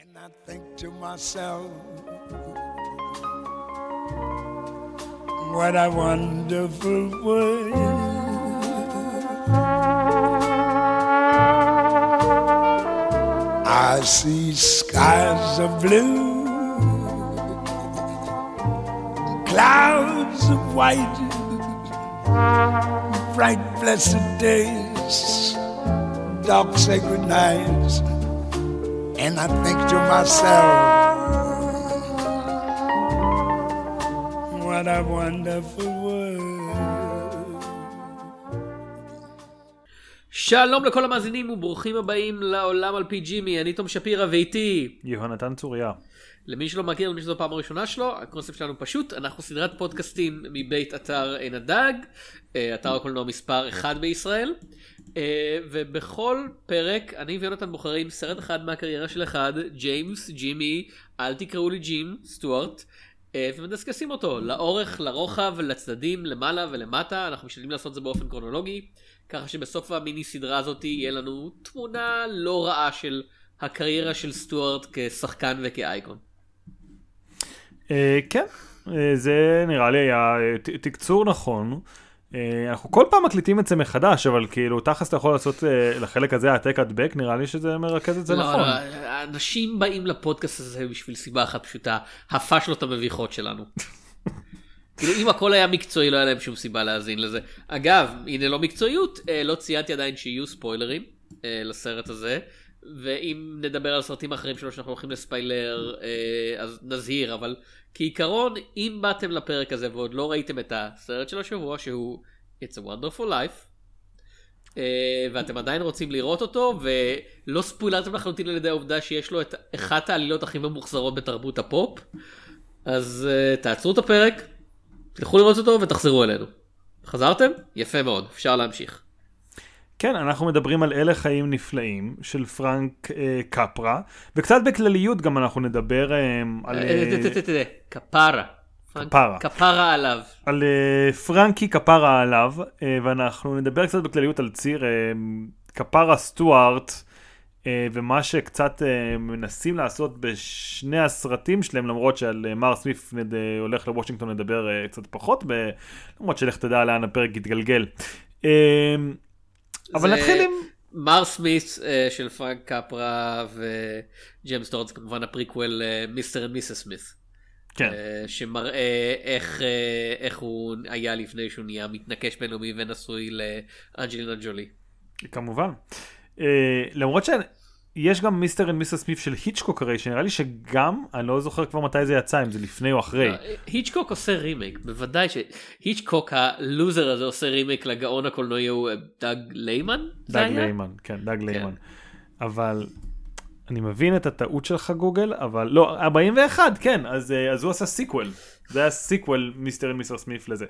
And I think to myself, what a wonderful world. I see skies of blue, clouds of white, bright blessed days, dark sacred nights. And I think to myself, what a wonderful world. שלום לכל המאזינים וברוכים הבאים לעולם על פי ג'ימי, אני תום שפירא ואיתי יהונתן צוריה. למי שלא מכיר, למי שזו פעם הראשונה שלו, הקונספט שלנו פשוט, אנחנו סדרת פודקאסטים מבית אתר עין הדג, אתר הקולנוע מספר 1 בישראל, ובכל פרק אני ויונתן בוחרים סרט אחד מהקריירה של אחד, ג'יימס, ג'ימי, אל תקראו לי ג'ים, סטוארט, ומדסקסים אותו לאורך, לרוחב, לצדדים, למעלה ולמטה. אנחנו משתדלים לעשות את זה באופן קרונולוגי, ככה שבסוף המיני סדרה הזאת יהיה לנו תמונה לא רעה של הקריירה של סטוארט כשחקן וכאייקון. כן, זה נראה לי היה תקצור נכון. אנחנו כל פעם מקליטים את זה מחדש, אבל כאילו תכלס אתה יכול לעשות לחלק הזה העתק הדבק, נראה לי שזה מרכז את זה נכון. אנשים באים לפודקאסט הזה בשביל סיבה אחת פשוטה, הפשלות המביכות שלנו. כאילו אם הכל היה מקצועי לא היה להם שום סיבה להאזין לזה. אגב, הנה לא מקצועיות, לא ציינתי עדיין שיהיו ספוילרים לסרט הזה, ואם נדבר על סרטים אחרים שלו שאנחנו הולכים לספיילר, אז נזהיר, אבל כעיקרון, אם באתם לפרק הזה ועוד לא ראיתם את הסרט של השבוע, שהוא It's a Wonderful Life, ואתם עדיין רוצים לראות אותו, ולא ספוילרתם לחלוטין על ידי העובדה שיש לו את אחת העלילות הכי ממוחזרות בתרבות הפופ, אז תעצרו את הפרק, תלכו לראות אותו ותחזרו אלינו. חזרתם? יפה מאוד, אפשר להמשיך. כן, אנחנו מדברים על אלה חיים נפלאים של פרנק קפרה, וקצת בכלליות גם אנחנו נדבר על... קפרה. קפרה עליו. על פרנקי קפרה עליו, ואנחנו נדבר קצת בכלליות על ציר קפרה סטוארט, ומה שקצת מנסים לעשות בשני הסרטים שלהם, למרות שעל מר סמית הולך לוושינגטון נדבר קצת פחות, למרות שלך תדע לאן הפרק יתגלגל. אבל נתחיל עם... מר סמית של פרנק קפרה וג'יימס סטוארט, זה כמובן הפריקוול מיסטר ומיסס סמית. כן. שמראה איך הוא היה לפני שהוא נהיה מתנקש בינלאומי ונשוי לאנג'לינה ג'ולי. כמובן. למרות שיש גם מיסטר ומיסס סמית של היצ'קוק הרי, שנראה לי שגם, אני לא זוכר כבר מתי זה יצא, אם זה לפני או אחרי. היצ'קוק עושה רימייק, בוודאי שהיצ'קוק הלוזר הזה עושה רימייק לגאון הקולנועי הוא דאג ליימן? דאג ליימן, כן, דאג ליימן. אבל אני מבין את הטעות שלך גוגל, אבל לא, 41, כן, אז הוא עשה סיקוול. זה היה סיקוול מיסטר ומיסס סמית לזה.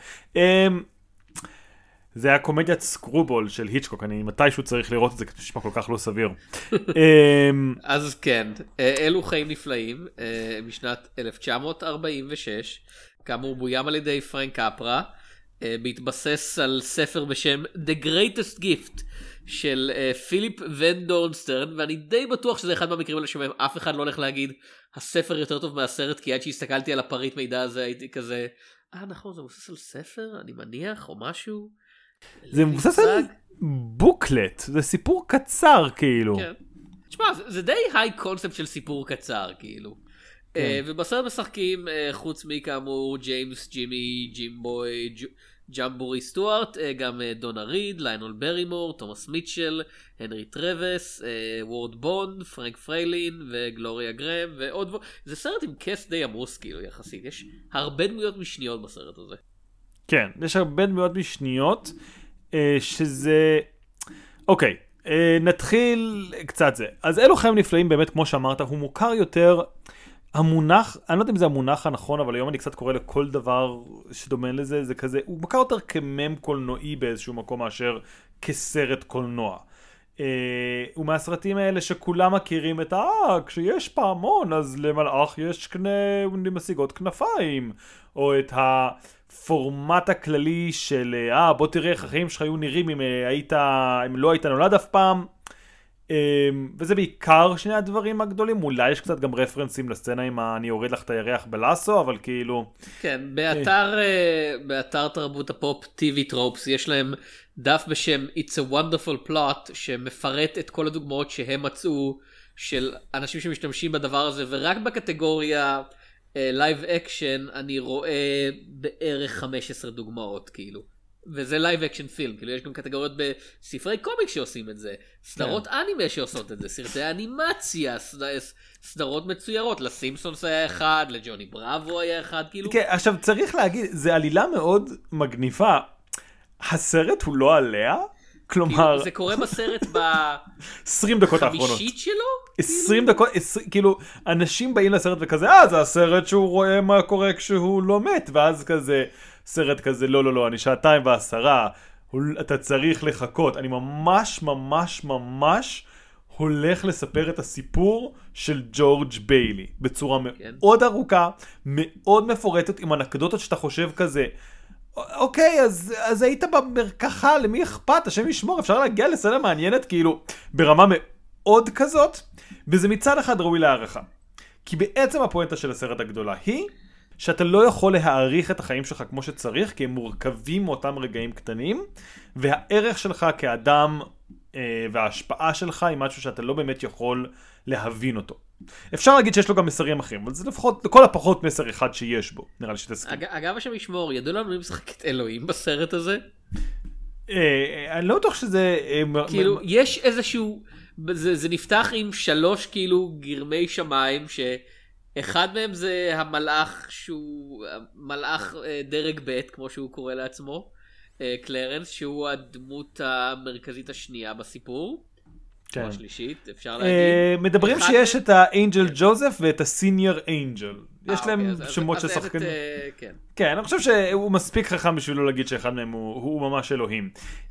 זה היה קומדיית סקרובול של היצ'קוק, אני מתישהו צריך לראות את זה, כי זה נשמע כל כך לא סביר. אז כן, אלו חיים נפלאים, משנת 1946, כאמור בוים על ידי פרנק קפרה, בהתבסס על ספר בשם The Greatest Gift, של פיליפ ון דורנסטרן, ואני די בטוח שזה אחד מהמקרים האלה שבהם אף אחד לא הולך להגיד, הספר יותר טוב מהסרט, כי עד שהסתכלתי על הפריט מידע הזה, הייתי כזה, נכון, זה מבוסס על ספר, אני מניח, או משהו. זה מבוסס על בוקלט, זה סיפור קצר כאילו. כן. תשמע, זה די היי קונספט של סיפור קצר כאילו. ובסרט משחקים חוץ מכאמור ג'יימס, ג'ימי, ג'ימבוי, ג'מבורי סטוארט, גם דונה ריד, ליינול ברימור, תומאס מיטשל, הנרי טרווס, וורד בונד, פרנק פריילין וגלוריה גרם ועוד. זה סרט עם קאסט די עמוס כאילו יחסית, יש הרבה דמויות משניות בסרט הזה. כן, יש הרבה דמויות משניות, שזה... אוקיי, נתחיל קצת זה. אז אלו חיים נפלאים באמת, כמו שאמרת, הוא מוכר יותר, המונח, אני לא יודע אם זה המונח הנכון, אבל היום אני קצת קורא לכל דבר שדומה לזה, זה כזה, הוא מוכר יותר כמם קולנועי באיזשהו מקום מאשר כסרט קולנוע. הוא מהסרטים האלה שכולם מכירים את כשיש פעמון אז למלאך יש משיגות כנפיים, או את הפורמט הכללי של בוא תראה איך החיים שלך היו נראים אם לא היית נולד אף פעם. וזה בעיקר שני הדברים הגדולים, אולי יש קצת גם רפרנסים לסצנה עם אני אוריד לך את הירח בלאסו, אבל כאילו... כן, באתר תרבות הפופ TV טרופס יש להם דף בשם It's a Wonderful Plot, שמפרט את כל הדוגמאות שהם מצאו של אנשים שמשתמשים בדבר הזה, ורק בקטגוריה Live Action אני רואה בערך 15 דוגמאות כאילו. וזה לייב אקשן פילם, כאילו יש גם קטגוריות בספרי קומיק שעושים את זה, סדרות אנימה שעושות את זה, סרטי אנימציה, סדרות מצוירות, לסימפסונס היה אחד, לג'וני בראבו היה אחד, כאילו. כן, עכשיו צריך להגיד, זה עלילה מאוד מגניבה, הסרט הוא לא עליה, כלומר... זה קורה בסרט 20 דקות האחרונות. חמישית שלו? 20 דקות, כאילו, אנשים באים לסרט וכזה, זה הסרט שהוא רואה מה קורה כשהוא לא מת, ואז כזה... סרט כזה, לא, אני 2:10, אתה צריך לחכות. אני ממש הולך לספר את הסיפור של ג'ורג' ביילי, בצורה מאוד ארוכה, מאוד מפורטת, עם אנקדוטות שאתה חושב כזה, אוקיי, אז היית במרקחה, למי אכפת? השם ישמור, אפשר להגיע לסצנה מעניינת, כאילו, ברמה מאוד כזאת, וזה מצד אחד ראוי להערכה. כי בעצם הפואנטה של הסרט הגדולה היא, שאתה לא יכול להעריך את החיים שלך כמו שצריך, כי הם מורכבים מאותם רגעים קטנים, והערך שלך כאדם וההשפעה שלך היא משהו שאתה לא באמת יכול להבין אותו. אפשר להגיד שיש לו גם מסרים אחרים, אבל זה לפחות, לכל הפחות מסר אחד שיש בו, נראה לי שתסכים. אגב, השם ישמור, ידעו לנו מי משחק את אלוהים בסרט הזה? אני לא בטוח שזה... כאילו, יש איזשהו... זה נפתח עם 3 כאילו גרמי שמיים ש... אחד מהם זה המלאך שהוא מלאך דרג ב' כמו שהוא קורא לעצמו, קלרנס, שהוא הדמות המרכזית השנייה בסיפור. כן. או השלישית, אפשר להגיד. מדברים שיש את האנג'ל ג'וזף ואת הסיניור אנג'ל. יש להם שמות של שחקנים. כן, אני חושב שהוא מספיק חכם בשביל לא להגיד שאחד מהם הוא ממש אלוהים.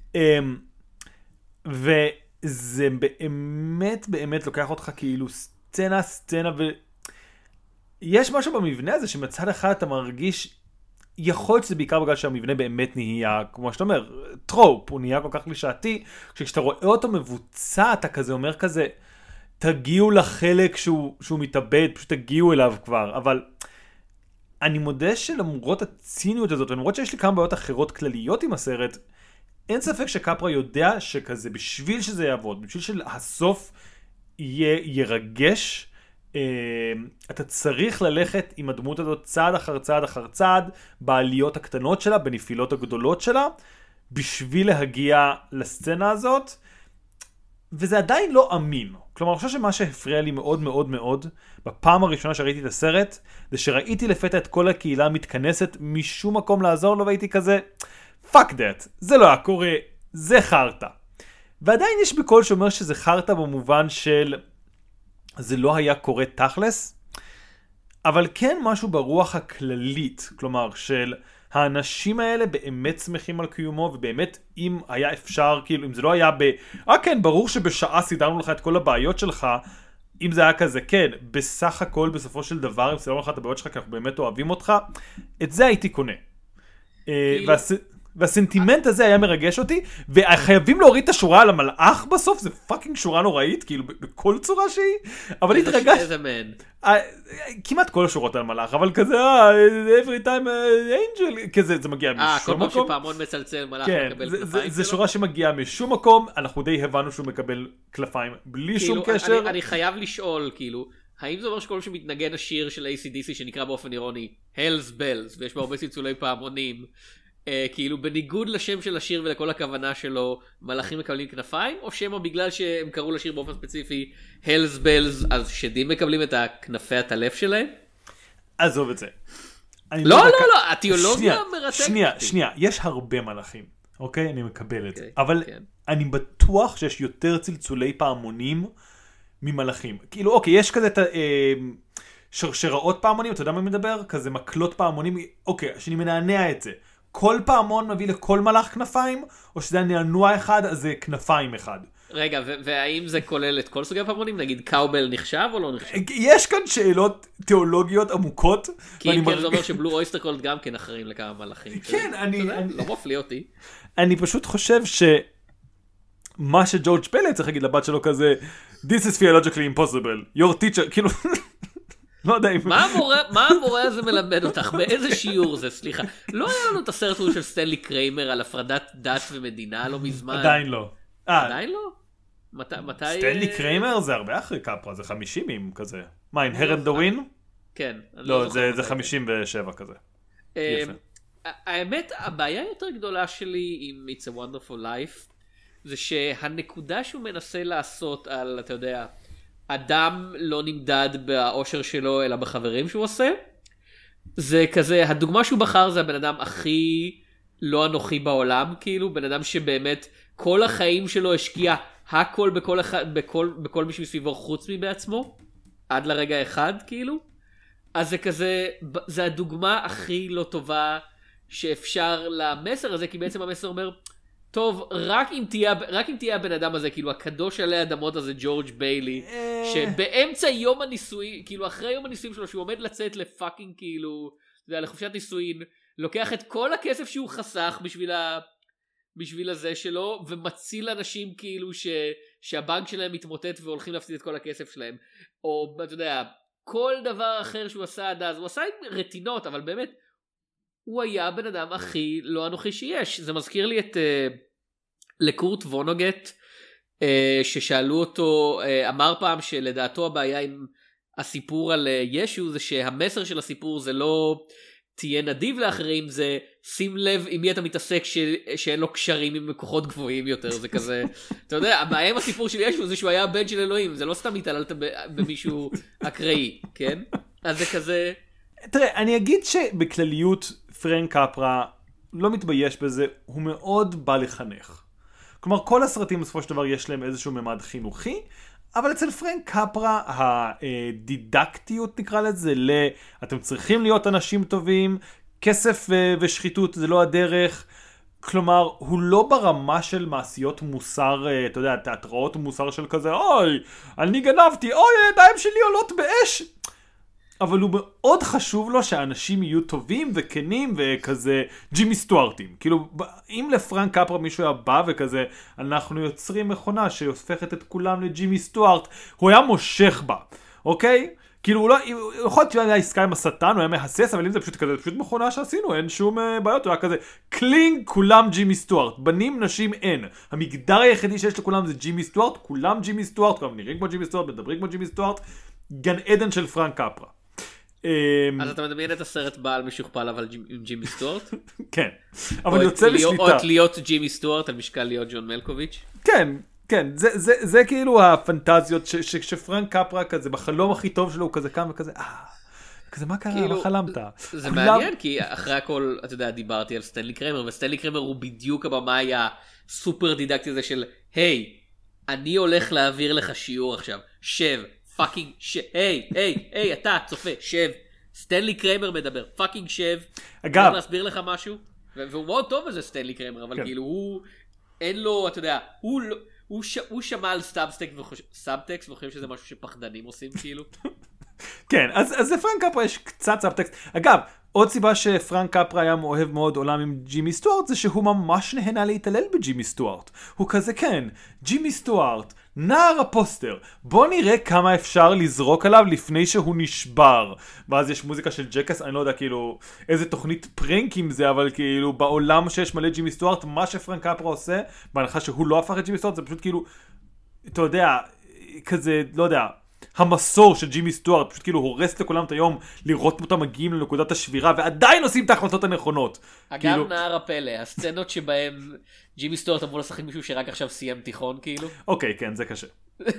וזה באמת לוקח אותך כאילו סצנה יש משהו במבנה הזה שמצד אחד אתה מרגיש, יכול להיות שזה בעיקר בגלל שהמבנה באמת נהיה, כמו שאתה אומר, טרופ, הוא נהיה כל כך קלישאתי, כשאתה רואה אותו מבוצע, אתה כזה אומר כזה, תגיעו לחלק שהוא מתאבד, פשוט תגיעו אליו כבר, אבל אני מודה שלמרות הציניות הזאת, ולמרות שיש לי כמה בעיות אחרות כלליות עם הסרט, אין ספק שקפרה יודע שכזה, בשביל שזה יעבוד, בשביל שהסוף יהיה ירגש, אתה צריך ללכת עם הדמות הזאת צעד אחר צעד אחר צעד, בעליות הקטנות שלה, בנפילות הגדולות שלה, בשביל להגיע לסצנה הזאת, וזה עדיין לא אמין. כלומר, אני חושב שמה שהפריע לי מאוד מאוד מאוד, בפעם הראשונה שראיתי את הסרט, זה שראיתי לפתע את כל הקהילה מתכנסת משום מקום לעזור לו, והייתי כזה, fuck that, זה לא היה קורה, זה חרטה. ועדיין יש בכל שאומר שזה חרטה במובן של... זה לא היה קורה תכלס, אבל כן משהו ברוח הכללית, כלומר של האנשים האלה באמת שמחים על קיומו, ובאמת אם היה אפשר, כאילו אם זה לא היה כן, ברור שבשעה סידרנו לך את כל הבעיות שלך, אם זה היה כזה, כן, בסך הכל בסופו של דבר, אם סידרנו לך את הבעיות שלך, כי אנחנו באמת אוהבים אותך, את זה הייתי קונה. והסנטימנט הזה היה מרגש אותי, וחייבים להוריד את השורה על המלאך בסוף, זה פאקינג שורה נוראית, כאילו בכל צורה שהיא, אבל התרגש... איזה מן? כמעט כל השורות על מלאך, אבל כזה, every time angel, כזה, זה מגיע משום מקום. כל פעם שפעמון מצלצל, מלאך מקבל כנפיים. זה שורה שמגיעה משום מקום, אנחנו די הבנו שהוא מקבל כנפיים, בלי שום קשר. אני חייב לשאול, כאילו, האם זה אומר שכל שמתנגן השיר של ACDC, שנקרא באופן אירוני, Hell's Bells, ויש בה הרבה צלצולי פעמונים, כאילו בניגוד לשם של השיר ולכל הכוונה שלו מלאכים מקבלים כנפיים, או שמה בגלל שהם קראו לשיר באופן ספציפי Hell's Bells אז שדים מקבלים את הכנפי הטלף שלהם? עזוב את זה. לא, התיאולוגיה מרתקת. שנייה, יש הרבה מלאכים, אוקיי? אני מקבל את זה, אבל אני בטוח שיש יותר צלצולי פעמונים ממלאכים. כאילו אוקיי, יש כזה את שרשראות פעמונים, אתה יודע מה מדבר? כזה מקלות פעמונים, אוקיי, שאני מנענע את זה. כל פעמון מביא לכל מלאך כנפיים, או שזה נענוע אחד, אז זה כנפיים אחד. רגע, והאם זה כולל את כל סוגי הפעמונים? נגיד קאובל נחשב או לא נחשב? יש כאן שאלות תיאולוגיות עמוקות. כי זה אומר שבלו אויסטר קולד גם כן אחרים לכמה מלאכים. כן, לא מפליא אותי. אני פשוט חושב מה שג'ורג' פלד צריך להגיד לבת שלו כזה, This is theologically impossible, your teacher, כאילו, לא יודע אם... מה המורה הזה מלמד אותך? באיזה שיעור זה? סליחה. לא היה לנו את הסרט של סטנלי קריימר על הפרדת דת ומדינה לא מזמן? עדיין לא. עדיין לא? מתי... סטנלי קריימר זה הרבה אחרי קפרה, זה 50 כזה. מה, Inherent the Win? כן. לא, זה 57 כזה. האמת, הבעיה היותר גדולה שלי עם It's a Wonderful Life, זה שהנקודה שהוא מנסה לעשות על, אתה יודע, אדם לא נמדד באושר שלו, אלא בחברים שהוא עושה, זה כזה, הדוגמה שהוא בחר זה הבן אדם הכי לא אנוכי בעולם, כאילו, בן אדם שבאמת כל החיים שלו השקיע הכל בכל מי שמסביבו חוץ מבעצמו, עד לרגע אחד, כאילו. אז זה כזה, זה הדוגמה הכי לא טובה שאפשר למסר הזה, כי בעצם המסר אומר, טוב, רק אם תהיה הבן אדם הזה, כאילו הקדוש עלי אדמות הזה, ג'ורג' ביילי, שבאמצע יום הניסויים, כאילו אחרי יום הניסויים שלו, שהוא עומד לצאת לפאקינג, כאילו, לחופשת ניסויים, לוקח את כל הכסף שהוא חסך בשביל הזה שלו, ומציל אנשים כאילו שהבנק שלהם מתמוטט והולכים להפסיד את כל הכסף שלהם. או, אתה יודע, כל דבר אחר שהוא עשה עד אז, הוא עשה עם רטינות, אבל באמת, הוא היה הבן אדם הכי לא אנוכי שיש. זה מזכיר לי את לקורט וונוגט, ששאלו אותו, אמר פעם שלדעתו הבעיה עם הסיפור על ישו, זה שהמסר של הסיפור זה לא תהיה נדיב לאחרים, זה שים לב עם מי אתה מתעסק שאין לו קשרים עם כוחות גבוהים יותר. זה כזה, אתה יודע, הבעיה עם הסיפור של ישו זה שהוא היה הבן של אלוהים, זה לא סתם התעללת במישהו אקראי, כן? אז זה כזה... תראה, אני אגיד שבכלליות פרנק קפרה לא מתבייש בזה, הוא מאוד בא לחנך. כלומר, כל הסרטים בסופו של דבר יש להם איזשהו ממד חינוכי, אבל אצל פרנק קפרה הדידקטיות נקרא לזה, אתם צריכים להיות אנשים טובים, כסף ושחיתות זה לא הדרך, כלומר, הוא לא ברמה של מעשיות מוסר, אתה יודע, תיאטראות מוסר של כזה, אוי, אני גנבתי, אוי, הידיים שלי עולות באש. אבל הוא מאוד חשוב לו שאנשים יהיו טובים וכנים וכזה ג'ימי סטוארטים. כאילו, אם לפרנק קפרה מישהו היה בא וכזה, אנחנו יוצרים מכונה שהופכת את כולם לג'ימי סטוארט, הוא היה מושך בה, אוקיי? כאילו, הוא יכול להיות שהיה עסקה עם השטן, הוא היה מהסס, אבל אם זה פשוט כזה, זה פשוט מכונה שעשינו, אין שום בעיות, הוא היה כזה, קלינג, כולם ג'ימי סטוארט, בנים, נשים, אין. המגדר היחידי שיש לכולם זה ג'ימי סטוארט, כולם ג'ימי סטוארט, כולם נראים כמו ג'ימי סטוארט, מדברים כמו ג'ימי סטוארט, גן עדן של פרנק קפרה. אז אתה מדמיין את הסרט בעל משוכפל אבל עם ג'ימי סטוארט? כן, אבל יוצא בשליטה. או את להיות ג'ימי סטוארט על משקל להיות ג'ון מלקוביץ'? כן, כן, זה כאילו הפנטזיות שפרנק קפרה כזה, בחלום הכי טוב שלו הוא כזה קם וכזה, כזה מה קרה, מה חלמת? זה מעניין, כי אחרי הכל, אתה יודע, דיברתי על סטנלי קריימר, וסטנלי קריימר הוא בדיוק הבמאי הסופר דידקטי הזה של, היי, אני הולך להעביר לך שיעור עכשיו, שב. פאקינג שב, היי, אתה צופה, שב, סטנלי קריימר מדבר, פאקינג שב, אגב, אני להסביר לך משהו, והוא מאוד טוב בזה סטנלי קריימר, אבל כאילו הוא, אין לו, אתה יודע, הוא שמע על סאבטקסט וחושב שזה משהו שפחדנים עושים כאילו. כן, אז לפרנק קפרה יש קצת סאבטקסט, אגב, עוד סיבה שפרנק קפרה היה אוהב מאוד עולם עם ג'ימי סטוארט, זה שהוא ממש נהנה להתעלל בג'ימי סטוארט. הוא כזה כן, ג'ימי סטוארט, נער הפוסטר, בוא נראה כמה אפשר לזרוק עליו לפני שהוא נשבר. ואז יש מוזיקה של ג'קס, אני לא יודע כאילו איזה תוכנית פרנקים זה, אבל כאילו בעולם שיש מלא ג'ימי סטוארט, מה שפרנק קפרה עושה, בהנחה שהוא לא הפך את ג'ימי סטוארט, זה פשוט כאילו, אתה יודע, כזה, לא יודע, המסור של ג'ימי סטוארט, פשוט כאילו הורס לכולם את היום לראות אותם מגיעים לנקודת השבירה ועדיין עושים את ההחלטות הנכונות. אגב, כאילו... נער הפלא, הסצנות שבהם ג'ימי סטוארט אמור לשחק מישהו שרק עכשיו סיים תיכון כאילו. אוקיי, כן, זה קשה.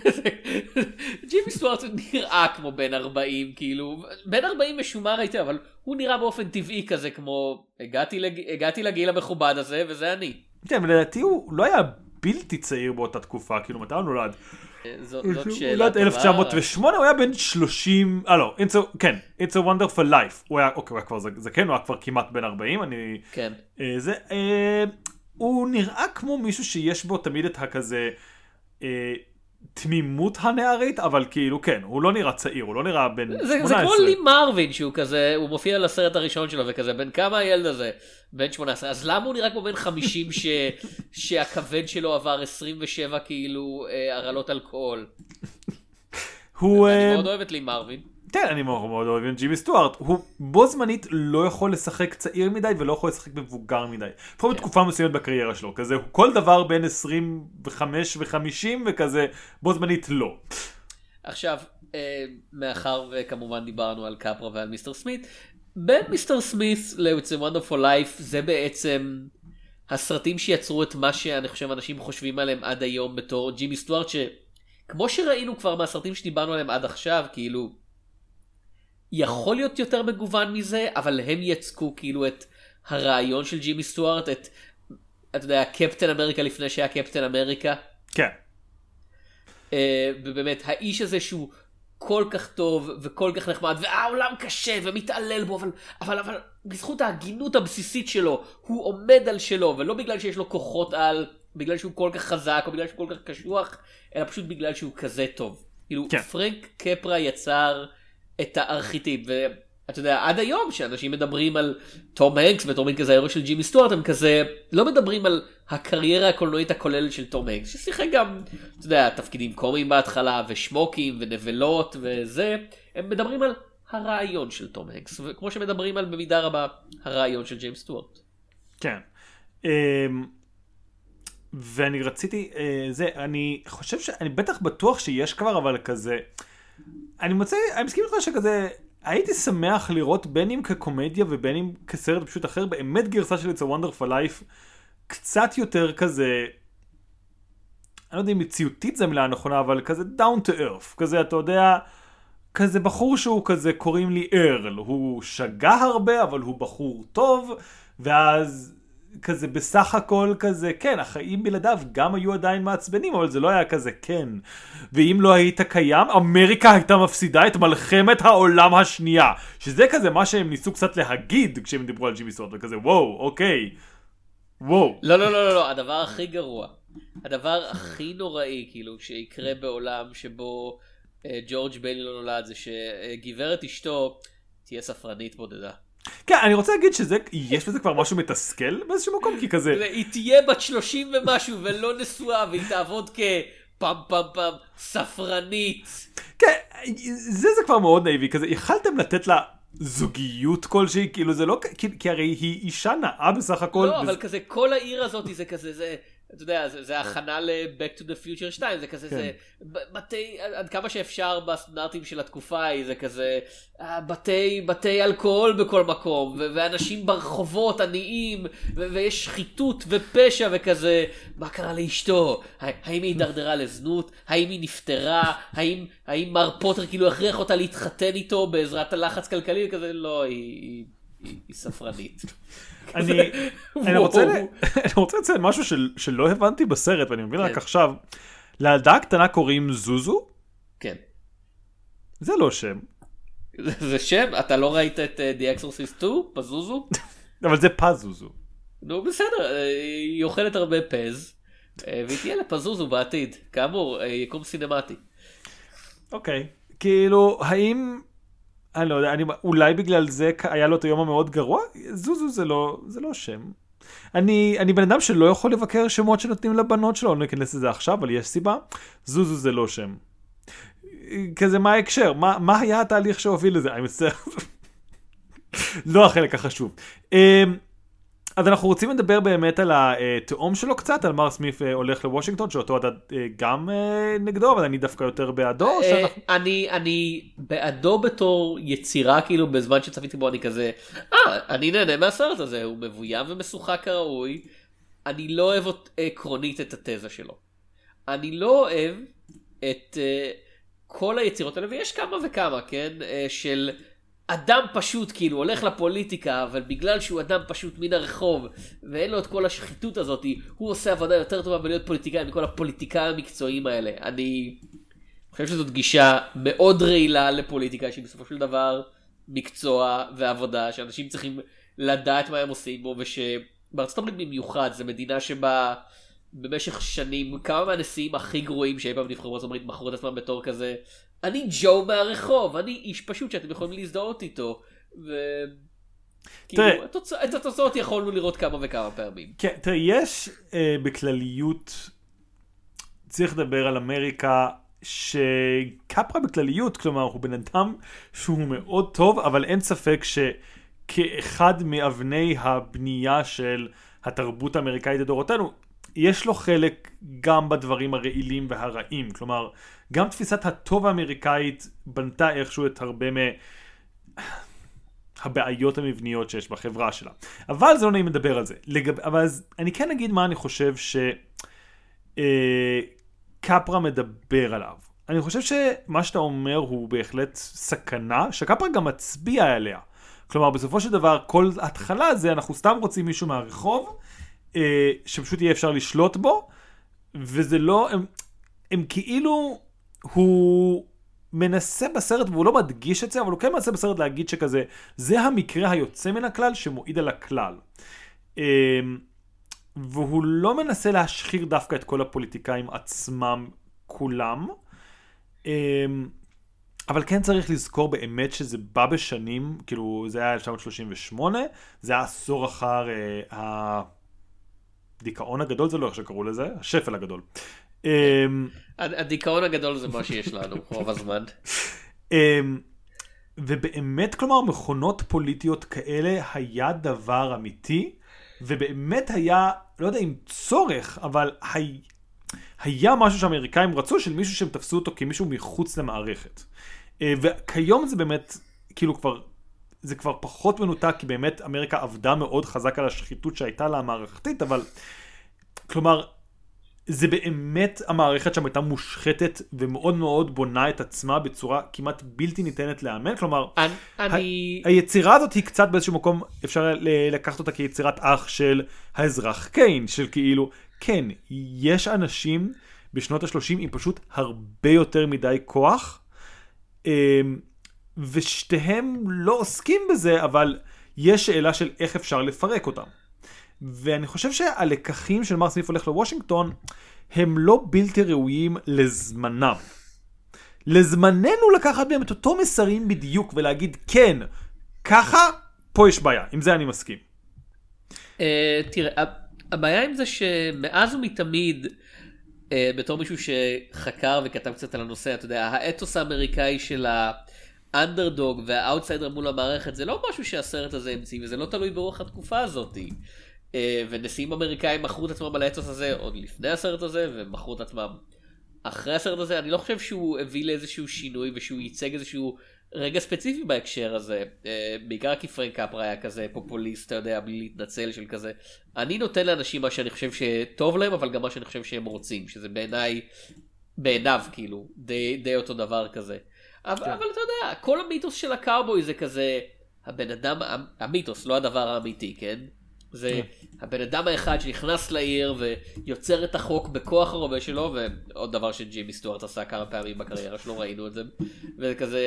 ג'ימי סטוארט נראה כמו בן 40 כאילו, בן 40 משומר היטב, אבל הוא נראה באופן טבעי כזה כמו, הגעתי לגיל המכובד הזה וזה אני. כן, ולדעתי הוא לא היה בלתי צעיר באותה תקופה, כאילו מתי הוא נולד? זאת שאלה טובה. 1908 הוא היה בן 30, לא, כן, It's a Wonderful Life. הוא היה, אוקיי, הוא היה כבר זקן, הוא היה כבר כמעט בן 40, כן. הוא נראה כמו מישהו שיש בו תמיד את הכזה, התמימות הנערית, אבל כאילו כן, הוא לא נראה צעיר, הוא לא נראה בן 18. זה כמו לי מרווין שהוא כזה, הוא מופיע לסרט הראשון שלו וכזה, בן כמה הילד הזה? בן 18. אז למה הוא נראה כמו בן 50 שהכבד שלו עבר 27 כאילו הרעלות אלכוהול? אני מאוד אוהב את לי מרווין. כן, אני מאוד אוהב את ג'ימי סטוארט. הוא בו זמנית לא יכול לשחק צעיר מדי ולא יכול לשחק מבוגר מדי. לפחות בתקופה מסוימת בקריירה שלו. כזה, כל דבר בין 25 ו-50 וכזה, בו זמנית לא. עכשיו, מאחר וכמובן דיברנו על קפרה ועל מיסטר סמית, בין מיסטר סמית ל-It's a Wonderful Life זה בעצם הסרטים שיצרו את מה שאני חושב אנשים חושבים עליהם עד היום בתור ג'ימי סטוארט, שכמו שראינו כבר מהסרטים שדיברנו עליהם עד עכשיו, כאילו יכול להיות יותר מגוון מזה, אבל הם יצקו כאילו את הרעיון של ג'ימי סטוארט, את, אתה יודע, קפטן אמריקה לפני שהיה קפטן אמריקה. כן. ובאמת, האיש הזה שהוא כל כך טוב וכל כך נחמד, והעולם קשה ומתעלל בו, אבל בזכות ההגינות הבסיסית שלו, הוא עומד על שלו, ולא בגלל שיש לו כוחות על, בגלל שהוא כל כך חזק, או בגלל שהוא כל כך קשוח, אלא פשוט בגלל שהוא כזה טוב. כאילו, כן. פרנק קפרה יצר את הארכיטיפ, ואתה יודע, עד היום שאנשים מדברים על תום הנקס בתור מין כזה ההירו של ג'ימי סטוארט, הם כזה לא מדברים על הקריירה הקולנועית הכוללת של תום הנקס, ששיחק גם, אתה יודע, תפקידים קומיים בהתחלה, ושמוקים, ונבלות, וזה, הם מדברים על הרעיון של תום הנקס, וכמו שמדברים על במידה רבה, הרעיון של ג'יימס סטוארט. כן. ואני רציתי, אני חושב אני בטח בטוח שיש כבר, אבל כזה, אני מסכים איתך שכזה, הייתי שמח לראות בין אם כקומדיה ובין אם כסרט פשוט אחר, באמת גרסה של It's a Wonderful Life, קצת יותר כזה, אני לא יודע אם מציאותית זה המילה הנכונה, אבל כזה down to earth, כזה אתה יודע, כזה בחור שהוא כזה קוראים לי ארל, הוא שגה הרבה אבל הוא בחור טוב, ואז כזה בסך הכל כזה, כן, החיים בלעדיו גם היו עדיין מעצבנים, אבל זה לא היה כזה, כן. ואם לא היית קיים, אמריקה הייתה מפסידה את מלחמת העולם השנייה. שזה כזה מה שהם ניסו קצת להגיד כשהם דיברו על ג'ימי סטוארט, וכזה, וואו, אוקיי. וואו. לא, הדבר הכי גרוע, הדבר הכי נוראי, כאילו, שיקרה בעולם שבו ג'ורג' ביילי לא נולד, זה שגברת אשתו תהיה ספרנית בודדה. כן, אני רוצה להגיד שיש בזה כבר משהו מתסכל באיזשהו מקום, כי כזה... היא תהיה בת 30 ומשהו ולא נשואה, והיא תעבוד כפם ספרנית. כן, זה כבר מאוד נאיבי, כזה, יכלתם לתת לה זוגיות כלשהי, כאילו זה לא, כי הרי היא אישה נאה בסך הכל. לא, אבל כזה, כל העיר הזאת זה כזה, זה... אתה יודע, זה הכנה ל-Back to the Future 2, זה כזה, זה בתי, עד כמה שאפשר בסטנדרטים של התקופה ההיא, זה כזה, בתי אלכוהול בכל מקום, ואנשים ברחובות עניים, ויש שחיתות ופשע וכזה, מה קרה לאשתו? האם היא הידרדרה לזנות? האם היא נפטרה? האם מר פוטר כאילו הכריח אותה להתחתן איתו בעזרת הלחץ כלכלי? כזה, לא, היא ספרנית. אני רוצה לציין משהו שלא הבנתי בסרט, ואני מבין רק עכשיו. לילדה הקטנה קוראים זוזו? כן. זה לא שם. זה שם? אתה לא ראית את The Exorcist 2? פזוזו? אבל זה פזוזו. נו בסדר, היא אוכלת הרבה פז, והיא תהיה לפזוזו בעתיד. כאמור, יקום סינמטי. אוקיי. כאילו, האם... אני לא יודע, אולי בגלל זה היה לו את היום המאוד גרוע? זוזו זה לא שם. אני בן אדם שלא יכול לבקר שמות שנותנים לבנות שלו, אני אכנס לזה עכשיו, אבל יש סיבה. זוזו זה לא שם. כזה מה ההקשר? מה היה התהליך שהוביל לזה? אני מצטער. לא החלק החשוב. אז אנחנו רוצים לדבר באמת על התאום שלו קצת, על מר סמית הולך לוושינגטון, שאותו אתה גם נגדו, אבל אני דווקא יותר בעדו. אני בעדו בתור יצירה, כאילו בזמן שצפיתי בו אני כזה, אני נהנה מהסרט הזה, הוא מבוים ומשוחק כראוי, אני לא אוהב עקרונית את התזה שלו. אני לא אוהב את כל היצירות האלה, ויש כמה וכמה, כן, של... אדם פשוט כאילו הולך לפוליטיקה, אבל בגלל שהוא אדם פשוט מן הרחוב, ואין לו את כל השחיתות הזאת, הוא עושה עבודה יותר טובה בלהיות פוליטיקאי מכל הפוליטיקאים המקצועיים האלה. אני חושב שזאת גישה מאוד רעילה לפוליטיקה, שהיא בסופו של דבר מקצוע ועבודה, שאנשים צריכים לדעת מה הם עושים בו, ושבארצות הברית במיוחד, זו מדינה שבה במשך שנים, כמה מהנשיאים הכי גרועים שאי פעם נבחרו בארצות הברית מכרו את עצמם בתור כזה, אני ג'ו מהרחוב, אני איש פשוט שאתם יכולים להזדהות איתו, וכאילו, את התוצאות יכולנו לראות כמה וכמה פעמים. כן, תראה, יש בכלליות, צריך לדבר על אמריקה, שקפרה בכלליות, כלומר, הוא בן אדם שהוא מאוד טוב, אבל אין ספק שכאחד מאבני הבנייה של התרבות האמריקאית לדורותינו, יש לו חלק גם בדברים הרעילים והרעים. כלומר, גם תפיסת הטוב האמריקאית בנתה איכשהו את הרבה מהבעיות המבניות שיש בחברה שלה. אבל זה לא נעים לדבר על זה. אבל אני כן אגיד מה אני חושב קפרה מדבר עליו. אני חושב שמה שאתה אומר הוא בהחלט סכנה, שקפרה גם מצביע עליה. כלומר, בסופו של דבר, כל התחלה זה, אנחנו סתם רוצים מישהו מהרחוב, שפשוט יהיה אפשר לשלוט בו, וזה לא, הם כאילו, הוא מנסה בסרט, והוא לא מדגיש את זה, אבל הוא כן מנסה בסרט להגיד שכזה, זה המקרה היוצא מן הכלל שמועיד על הכלל. והוא לא מנסה להשחיר דווקא את כל הפוליטיקאים עצמם כולם, אבל כן צריך לזכור באמת שזה בא בשנים, כאילו זה היה 1938, זה היה עשור אחר הדיכאון הגדול, זה לא איך שקראו לזה, השפל הגדול. הדיכאון הגדול זה מה שיש לנו רוב הזמן. ובאמת, כלומר, מכונות פוליטיות כאלה היה דבר אמיתי, ובאמת היה, לא יודע אם צורך, אבל היה משהו שהאמריקאים רצו, של מישהו שהם תפסו אותו כמישהו מחוץ למערכת. וכיום זה באמת, כאילו כבר, זה כבר פחות מנותק, כי באמת אמריקה עבדה מאוד חזק על השחיתות שהייתה לה המערכתית, אבל, כלומר, זה באמת המערכת שם הייתה מושחתת, ומאוד מאוד בונה את עצמה בצורה כמעט בלתי ניתנת לאמן. כלומר, היצירה הזאת היא קצת באיזשהו מקום, אפשר לקחת אותה כיצירת אח של האזרח קיין, של כאילו, כן, יש אנשים בשנות ה-30 עם פשוט הרבה יותר מדי כוח, ושתיהם לא עוסקים בזה, אבל יש שאלה של איך אפשר לפרק אותם. ואני חושב שהלקחים של מר סמית' הולך לוושינגטון, הם לא בלתי ראויים לזמנם. לזמננו לקחת בהם את אותו מסרים בדיוק, ולהגיד כן, ככה, פה יש בעיה. עם זה אני מסכים. תראה, הבעיה עם זה שמאז ומתמיד, בתור מישהו שחקר וכתב קצת על הנושא, אתה יודע, האתוס האמריקאי של האנדרדוג והאוטסיידר מול המערכת, זה לא משהו שהסרט הזה המציא, וזה לא תלוי ברוח התקופה הזאת. ונשיאים אמריקאים מכרו את עצמם על האתוס הזה עוד לפני הסרט הזה, ומכרו את עצמם אחרי הסרט הזה. אני לא חושב שהוא הביא לאיזשהו שינוי, ושהוא ייצג איזשהו רגע ספציפי בהקשר הזה. בעיקר כי פרנק קפרה היה כזה פופוליסט, אתה יודע, בלי להתנצל של כזה. אני נותן לאנשים מה שאני חושב שטוב להם, אבל גם מה שאני חושב שהם רוצים, שזה בעיניו כאילו, די אותו דבר כזה. אבל אתה יודע, כל המיתוס של הקאובוי זה כזה, הבן אדם, המיתוס, לא הדבר האמיתי, כן? זה הבן אדם האחד שנכנס לעיר ויוצר את החוק בכוח הרבה שלו, ועוד דבר שג'ימי סטוארט עשה כמה פעמים בקריירה שלו, ראינו את זה, וזה כזה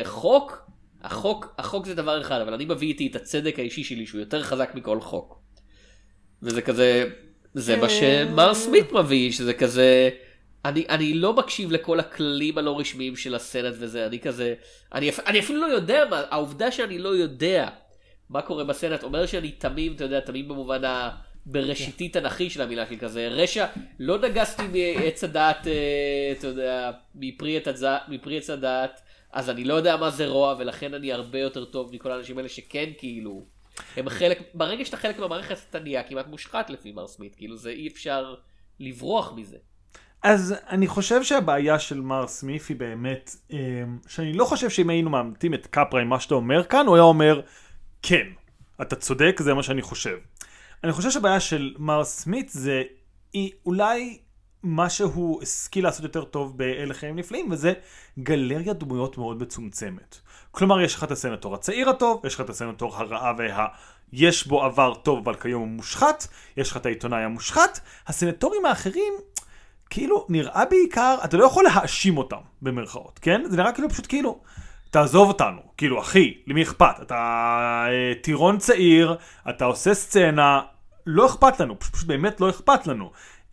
החוק זה דבר אחד, אבל אני מביא איתי את הצדק האישי שלי שהוא יותר חזק מכל חוק. וזה כזה, זה מה שמר סמית מביא, שזה כזה, אני לא מקשיב לכל הכללים הלא רשמיים של הסנט וזה, אני כזה, אני אפילו לא יודע מה, העובדה שאני לא יודע מה קורה בסנט, אומר שאני תמים, אתה יודע, תמים במובן בראשיתי תנכי של המילה שלי, כזה רשע, לא נגסתי מעץ הדעת, אתה יודע, מפרי עץ הדעת, אז אני לא יודע מה זה רוע, ולכן אני הרבה יותר טוב מכל האנשים האלה שכן, כאילו, הם חלק, ברגע שאתה חלק מהמערכת, אתה נהיה כמעט מושחת לפי מר סמית, כאילו זה אי אפשר לברוח מזה. אז אני חושב שהבעיה של מר סמית היא באמת, שאני לא חושב שאם היינו מאמתים את קפרה עם מה שאתה אומר כאן, הוא היה אומר, כן, אתה צודק, זה מה שאני חושב. אני חושב שהבעיה של מר סמית זה אולי מה שהוא השכיל לעשות יותר טוב באלה חיים נפלאים, וזה גלריה דמויות מאוד מצומצמת. כלומר, יש לך את הסנטור הצעיר הטוב, יש לך את הסנטור הרעה יש בו עבר טוב, אבל כיום הוא מושחת, יש לך את העיתונאי המושחת, הסנטורים האחרים, כאילו, נראה בעיקר, אתה לא יכול להאשים אותם, במרכאות, כן? זה נראה כאילו פשוט כאילו, תעזוב אותנו, כאילו, אחי, למי אכפת? אתה טירון צעיר, אתה עושה סצנה, לא אכפת לנו, פשוט באמת לא אכפת לנו.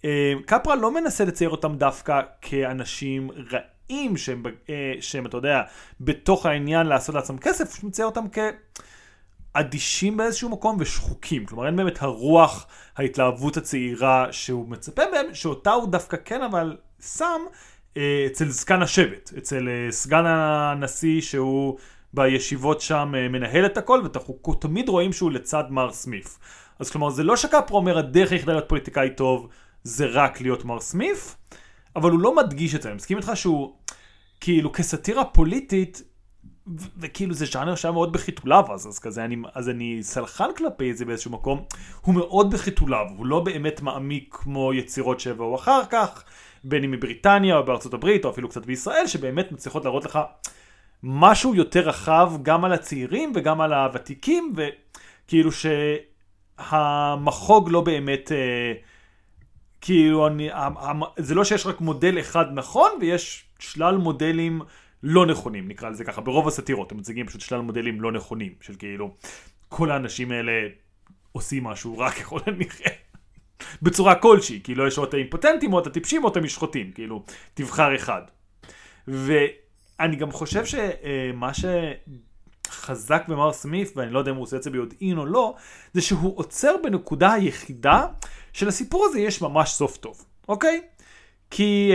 קפרה לא מנסה לצייר אותם דווקא כאנשים רעים שהם, אתה יודע, בתוך העניין לעשות לעצמם כסף, הוא מצייר אותם כאדישים באיזשהו מקום ושחוקים. כלומר, אין באמת הרוח, ההתלהבות הצעירה שהוא מצפה בהם, שאותה הוא דווקא כן, אבל שם אצל זקן השבט, אצל סגן הנשיא שהוא בישיבות שם מנהל את הכל, ואנחנו תמיד רואים שהוא לצד מר סמיף. אז כלומר, זה לא שקפרה אומר, הדרך היחידה להיות פוליטיקאי טוב, זה רק להיות מר סמיף, אבל הוא לא מדגיש את זה. אני מסכים איתך שהוא, כאילו, כסאטירה פוליטית, וכאילו זה ז'אנר שהיה מאוד בחיתוליו, אז כזה, אז אני סלחן כלפי זה באיזשהו מקום, הוא מאוד בחיתוליו, הוא לא באמת מעמיק כמו יצירות שבאו אחר כך, בין אם מבריטניה או בארצות הברית, או אפילו קצת בישראל, שבאמת מצליחות להראות לך משהו יותר רחב, גם על הצעירים וגם על הוותיקים, וכאילו שהמחוג לא באמת, כאילו, זה לא שיש רק מודל אחד נכון, ויש שלל מודלים לא נכונים, נקרא לזה ככה. ברוב הסאטירות הם מציגים פשוט שלל מודלים לא נכונים, של כאילו, כל האנשים האלה עושים משהו רק ככל הנראה. בצורה כלשהי, כאילו יש או את האימפוטנטים, או את הטיפשים, או את המשחותים, כאילו, תבחר אחד. ואני גם חושב שמה שחזק במר סמיף, ואני לא יודע אם הוא עושה את זה ביודעין או לא, זה שהוא עוצר בנקודה היחידה, שלסיפור הזה יש ממש סוף טוב, אוקיי? כי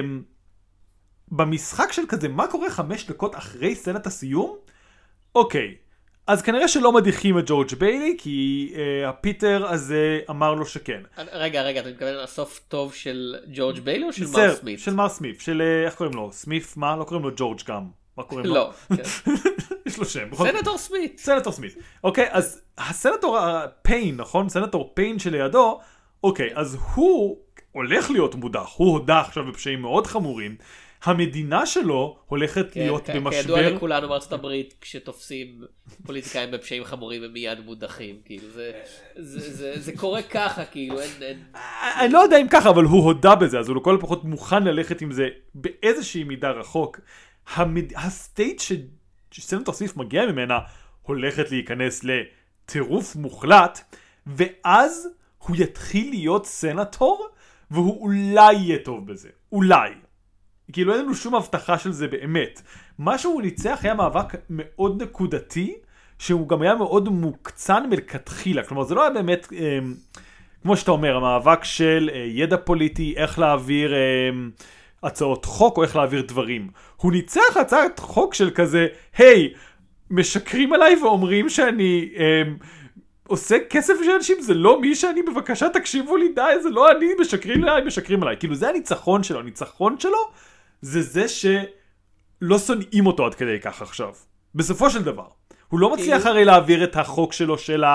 במשחק של כזה, מה קורה 5 דקות אחרי סצנת הסיום? אוקיי. אז כנראה שלא מדיחים את ג'ורג' ביילי, כי הפיטר הזה אמר לו שכן. רגע, אתה מתכוון לסוף טוב של ג'ורג' ביילי או של מר סמית? של מר סמית, של איך קוראים לו? סמית, מה? לא קוראים לו ג'ורג' גם. מה קוראים לו? לא. יש לו שם. סנטור סמית. סנטור סמית. אוקיי, אז הסנטור פיין, נכון? סנטור פיין שלידו, אוקיי, אז הוא הולך להיות מודח, הוא הודח עכשיו בפשעים מאוד חמורים, המדינה שלו הולכת להיות במשבר. כידוע לכולנו בארצות הברית, כשתופסים פוליטיקאים בפשעים חמורים, הם מיד מודחים, כאילו, זה קורה ככה, כאילו, אין... אני לא יודע אם ככה, אבל הוא הודע בזה, אז הוא לכל הפחות מוכן ללכת עם זה באיזושהי מידה רחוק. הסטייט שסנטור סמיף מגיע ממנה, הולכת להיכנס לטירוף מוחלט, ואז הוא יתחיל להיות סנטור, והוא אולי יהיה טוב בזה. אולי. כאילו אין לנו שום הבטחה של זה באמת. מה שהוא ניצח היה מאבק מאוד נקודתי, שהוא גם היה מאוד מוקצן מלכתחילה. כלומר, זה לא היה באמת, כמו שאתה אומר, המאבק של ידע פוליטי, איך להעביר הצעות חוק או איך להעביר דברים. הוא ניצח הצעת חוק של כזה, היי, משקרים עליי ואומרים שאני עושה כסף של אנשים, זה לא מי שאני, בבקשה תקשיבו לי, די, זה לא אני, משקרים עליי. כאילו זה הניצחון שלו, הניצחון שלו זה שלא שונאים אותו עד כדי כך עכשיו. בסופו של דבר. הוא לא מצליח הרי להעביר את החוק שלו של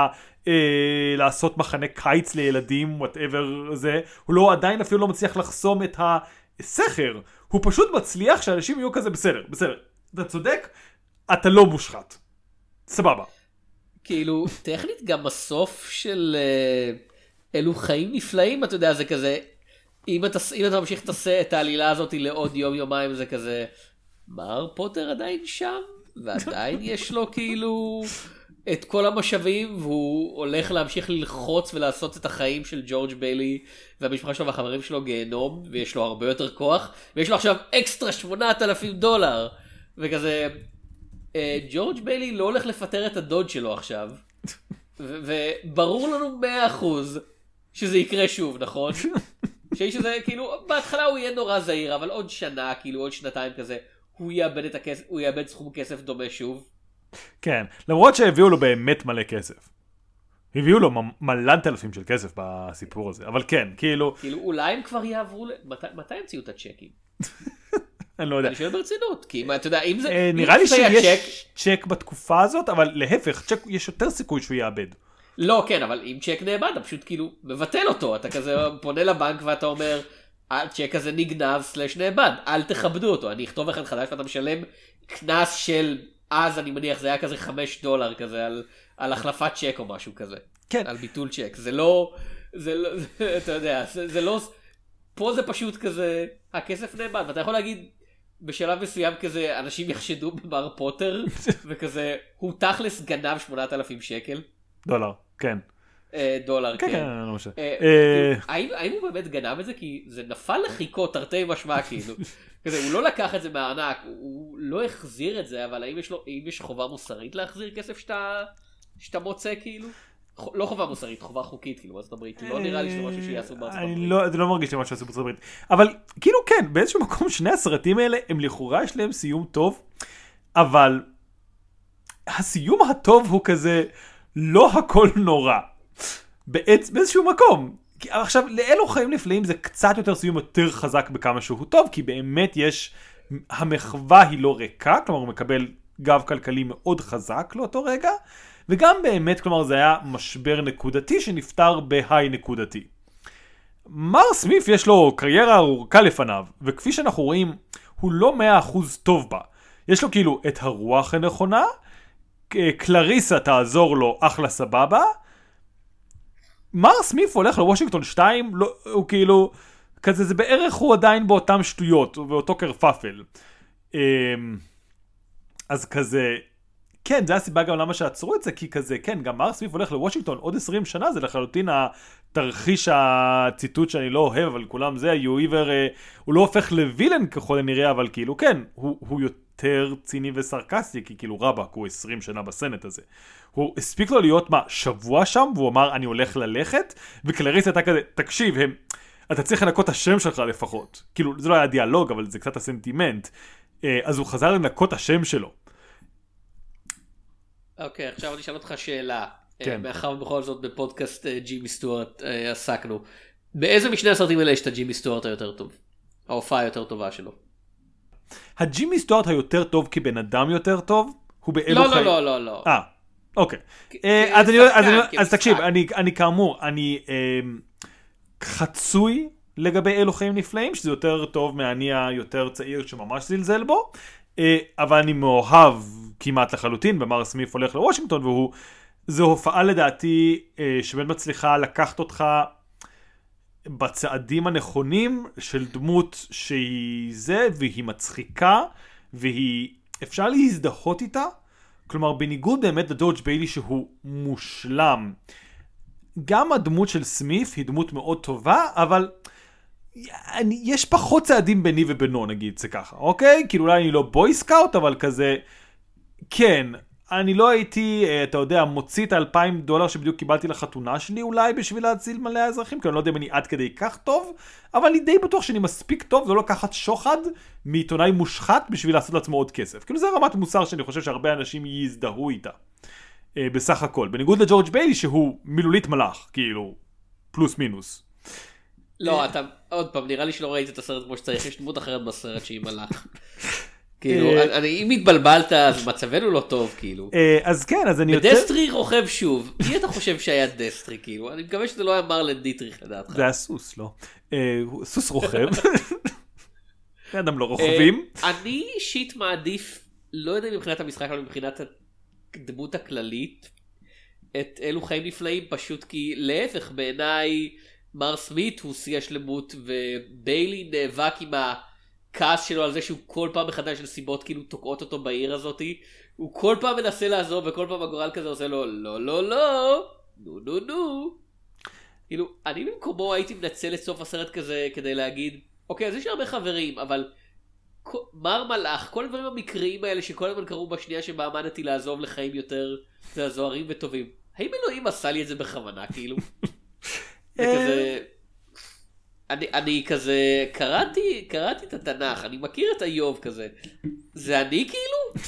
לעשות מחנה קיץ לילדים, whatever זה. הוא לא, עדיין אפילו לא מצליח לחסום את הסכר. הוא פשוט מצליח שאנשים יהיו כזה בסדר. אתה צודק, אתה לא מושחת. סבבה. כאילו, טכנית גם הסוף של אלו חיים נפלאים, אתה יודע, זה כזה, אם אתה ממשיך את העלילה הזאת לעוד יום-יומיים, זה כזה, מר פוטר עדיין שם, ועדיין יש לו כאילו את כל המשאבים, והוא הולך להמשיך ללחוץ ולעשות את החיים של ג'ורג' ביילי, והמשפחה שלו והחברים שלו גיהנום, ויש לו הרבה יותר כוח, ויש לו עכשיו אקסטרה $8,000, וכזה... ג'ורג' ביילי לא הולך לפטר את הדוד שלו עכשיו, וברור לנו 100% שזה יקרה שוב, נכון? שזה כאילו, בהתחלה הוא יהיה נורא זהיר, אבל עוד שנה, כאילו עוד שנתיים כזה, הוא יאבד סכום כסף דומה שוב. כן, למרות שהביאו לו באמת מלא כסף. הביאו לו מלנת אלפים של כסף בסיפור הזה, אבל כן, כאילו... כאילו אולי הם כבר יעברו, מתי המציאו את הצ'קים? אני לא יודע. אני שואל ברצינות, כי אתה יודע, אם זה... נראה לי שיש צ'ק בתקופה הזאת, אבל להפך, יש יותר סיכוי שהוא יאבד. לא, כן, אבל אם צ'ק נאבד, אתה פשוט כאילו מבטל אותו. אתה כזה פונה לבנק ואתה אומר, הצ'ק הזה נגנב / נאבד, אל תכבדו אותו. אני אכתוב אחד חדש ואתה משלם קנס של, אז אני מניח, זה היה כזה $5 כזה, על החלפת צ'ק או משהו כזה. כן. על ביטול צ'ק. זה לא, אתה יודע, זה לא, פה זה פשוט כזה, הכסף נאבד, ואתה יכול להגיד, בשלב מסוים כזה, אנשים יחשדו במר פוטר, וכזה, הוא תכלס גנב $8,000. דולר, כן. דולר, כן, כן. כן, לא משנה. האם הוא באמת גנב את זה? כי זה נפל לחיקו תרתי משמע, כאילו. כזה, הוא לא לקח את זה מהענק, הוא לא החזיר את זה, אבל האם יש חובה מוסרית להחזיר כסף שאתה מוצא, כאילו? לא חובה מוסרית, חובה חוקית, כאילו, בארצות הברית. לא נראה לי שזה משהו שיעשו בארצות הברית. זה לא מרגיש לי משהו שיעשו בארצות הברית. אבל כאילו כן, באיזשהו מקום שני הסרטים האלה, הם לכאורה יש להם סיום טוב, אבל הסיום הטוב הוא כזה, לא הכל נורא. באיזשהו מקום. עכשיו, לאלו חיים נפלאים זה קצת יותר סיום יותר חזק בכמה שהוא טוב, כי באמת יש, המחווה היא לא ריקה, כלומר הוא מקבל גב כלכלי מאוד חזק לאותו רגע, וגם באמת, כלומר זה היה משבר נקודתי שנפטר בהיי נקודתי. מר סמיף יש לו קריירה ארוכה לפניו, וכפי שאנחנו רואים, הוא לא 100% טוב בה. יש לו כאילו את הרוח הנכונה, קלריסה תעזור לו אחלה סבבה, מר סמיף הולך לוושינגטון 2, לא, הוא כאילו, כזה זה בערך הוא עדיין באותם שטויות, הוא באותו קרפפל. אז כזה, כן, זה הסיבה גם למה שעצרו את זה, כי כזה, כן, גם מר סמיף הולך לוושינגטון עוד 20 שנה, זה לחלוטין התרחיש הציטוט שאני לא אוהב, אבל כולם זה, הוא לא הופך לווילן ככל הנראה, אבל כאילו, כן, הוא יותר ציני וסרקסטי, כי כאילו רבק, הוא 20 שנה בסנט הזה. הוא הספיק לו להיות שבוע שם, והוא אמר, אני הולך ללכת, וקלריס הייתה כזה, תקשיב, אתה צריך לנקות את השם שלך לפחות. כאילו, זה לא היה דיאלוג, אבל זה קצת הסנטימנט. אז הוא חזר לנקות את השם שלו. אוקיי, עכשיו אני אשאל אותך שאלה. כן. מאחר בכל זאת בפודקאסט ג'ימי סטוארט עסקנו. באיזה משני הסרטים האלה יש את הג'ימי סטוארט היותר טוב? ההופעה היותר טובה שלו. הג'ימי סטוארט היותר טוב כבן אדם יותר טוב? הוא באלו חיים... לא. אוקיי. אז תקשיב, אני כאמור, אני חצוי לגבי אלו חיים נפלאים, שזה יותר טוב מהאני היותר צעיר שממש זלזל בו, אבל אני מאוהב כמעט לחלוטין, במר סמיף הולך לוושינגטון, זו הופעה לדעתי שבאמת מצליחה לקחת אותך בצעדים הנכונים של דמות שהיא זה, והיא מצחיקה, אפשר להזדהות איתה, כלומר בניגוד באמת לג'ורג' ביילי שהוא מושלם, גם הדמות של סמיף היא דמות מאוד טובה, אבל יש פחות צעדים ביני ובינו, נגיד זה ככה, אוקיי? כאילו אולי אני לא בוי סקאוט, אבל כזה, כן, אני לא הייתי, אתה יודע, מוציא את $2,000 שבדיוק קיבלתי לחתונה שלי אולי בשביל להציל מלא האזרחים, כי אני לא יודע אם אני עד כדי כך טוב, אבל אני די בטוח שאני מספיק טוב, לא לקחת שוחד מעיתונאי מושחת בשביל לעשות לעצמו עוד כסף. כאילו זה רמת מוסר שאני חושב שהרבה אנשים יזדהו איתה, בסך הכל. בניגוד לג'ורג' ביילי שהוא מילולית מלאך, כאילו, פלוס מינוס. לא, אתה, עוד פעם, נראה לי שלא ראית את הסרט כמו שצריך, יש דמות אחרת בסרט שהיא מלאך. כאילו, אם התבלבלת, אז מצבנו לא טוב, כאילו. אז כן, אז אני יותר... ודסטרי רוכב שוב. מי אתה חושב שהיה דסטרי, כאילו? אני מקווה שזה לא היה מרלן דיטריך, לדעתך. זה היה סוס, לא? סוס רוכב. אדם לא רוכבים. אני אישית מעדיף, לא יודע מבחינת המשחק, אבל מבחינת הדמות הכללית, את אלו חיים נפלאים, פשוט כי להפך, בעיניי, מר סמית הוא שיא השלמות, וביילי נאבק עם הכעס שלו על זה שהוא כל פעם מחדש של סיבות כאילו תוקעות אותו בעיר הזאת, הוא כל פעם מנסה לעזוב, וכל פעם הגורל כזה עושה לו לא, נו. כאילו, אני במקומו הייתי מנצל את סוף הסרט כזה כדי להגיד, אוקיי, אז יש הרבה חברים, אבל מר מלאך, כל הדברים המקריים האלה שכל הזמן קרו בשנייה שבה עמדתי לעזוב לחיים יותר זוהרים וטובים, האם אלוהים עשה לי את זה בכוונה, כאילו? וכזה... אני כזה, קראתי את התנ"ך, אני מכיר את איוב כזה. זה אני כאילו?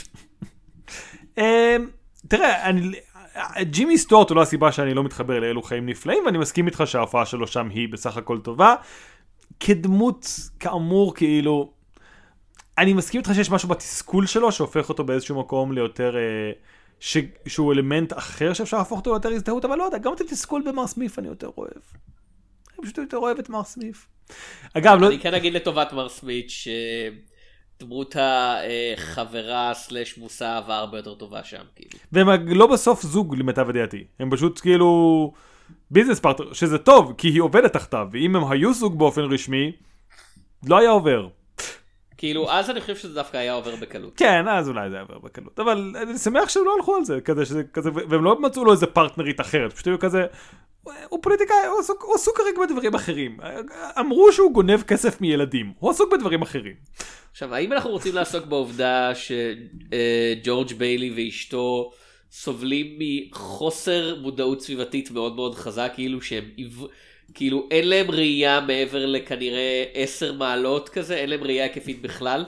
תראה, ג'ימי סטוארט הוא לא הסיבה שאני לא מתחבר לאלו חיים נפלאים, ואני מסכים איתך שההופעה שלו שם היא בסך הכל טובה. כדמות, כאמור, כאילו, אני מסכים איתך שיש משהו בתסכול שלו, שהופך אותו באיזשהו מקום ליותר, שהוא אלמנט אחר שאפשר להפוך אותו ליותר הזדהות, אבל לא יודע, גם את התסכול במר סמיף אני יותר אוהב. אני פשוט יותר אוהב את מר סמיף. אגב, אני כן אגיד לטובת מר סמיף שדמות החברה סלש מושא אהבה הרבה יותר טובה שם. והם לא בסוף זוג למיטב ידיעתי. הם פשוט כאילו ביזנס פרטנר, שזה טוב, כי היא עובדת תחתיו, ואם הם היו זוג באופן רשמי, לא היה עובר. כאילו, אז אני חושב שזה דווקא היה עובר בקלות. כן, אז אולי זה היה עובר בקלות. אבל אני שמח שהם לא הלכו על זה, כזה, והם לא מצאו לו איזה פרטנרית אחרת. פשוט היו כזה, הוא פוליטיקאי, הוא עסוק כרגע בדברים אחרים. אמרו שהוא גונב כסף מילדים, הוא עסוק בדברים אחרים. עכשיו, האם אנחנו רוצים לעסוק בעובדה שג'ורג' ביילי ואשתו סובלים מחוסר מודעות סביבתית מאוד מאוד חזק, כאילו אין להם ראייה מעבר לכנראה 10 מעלות כזה, אין להם ראייה היקפית בכלל?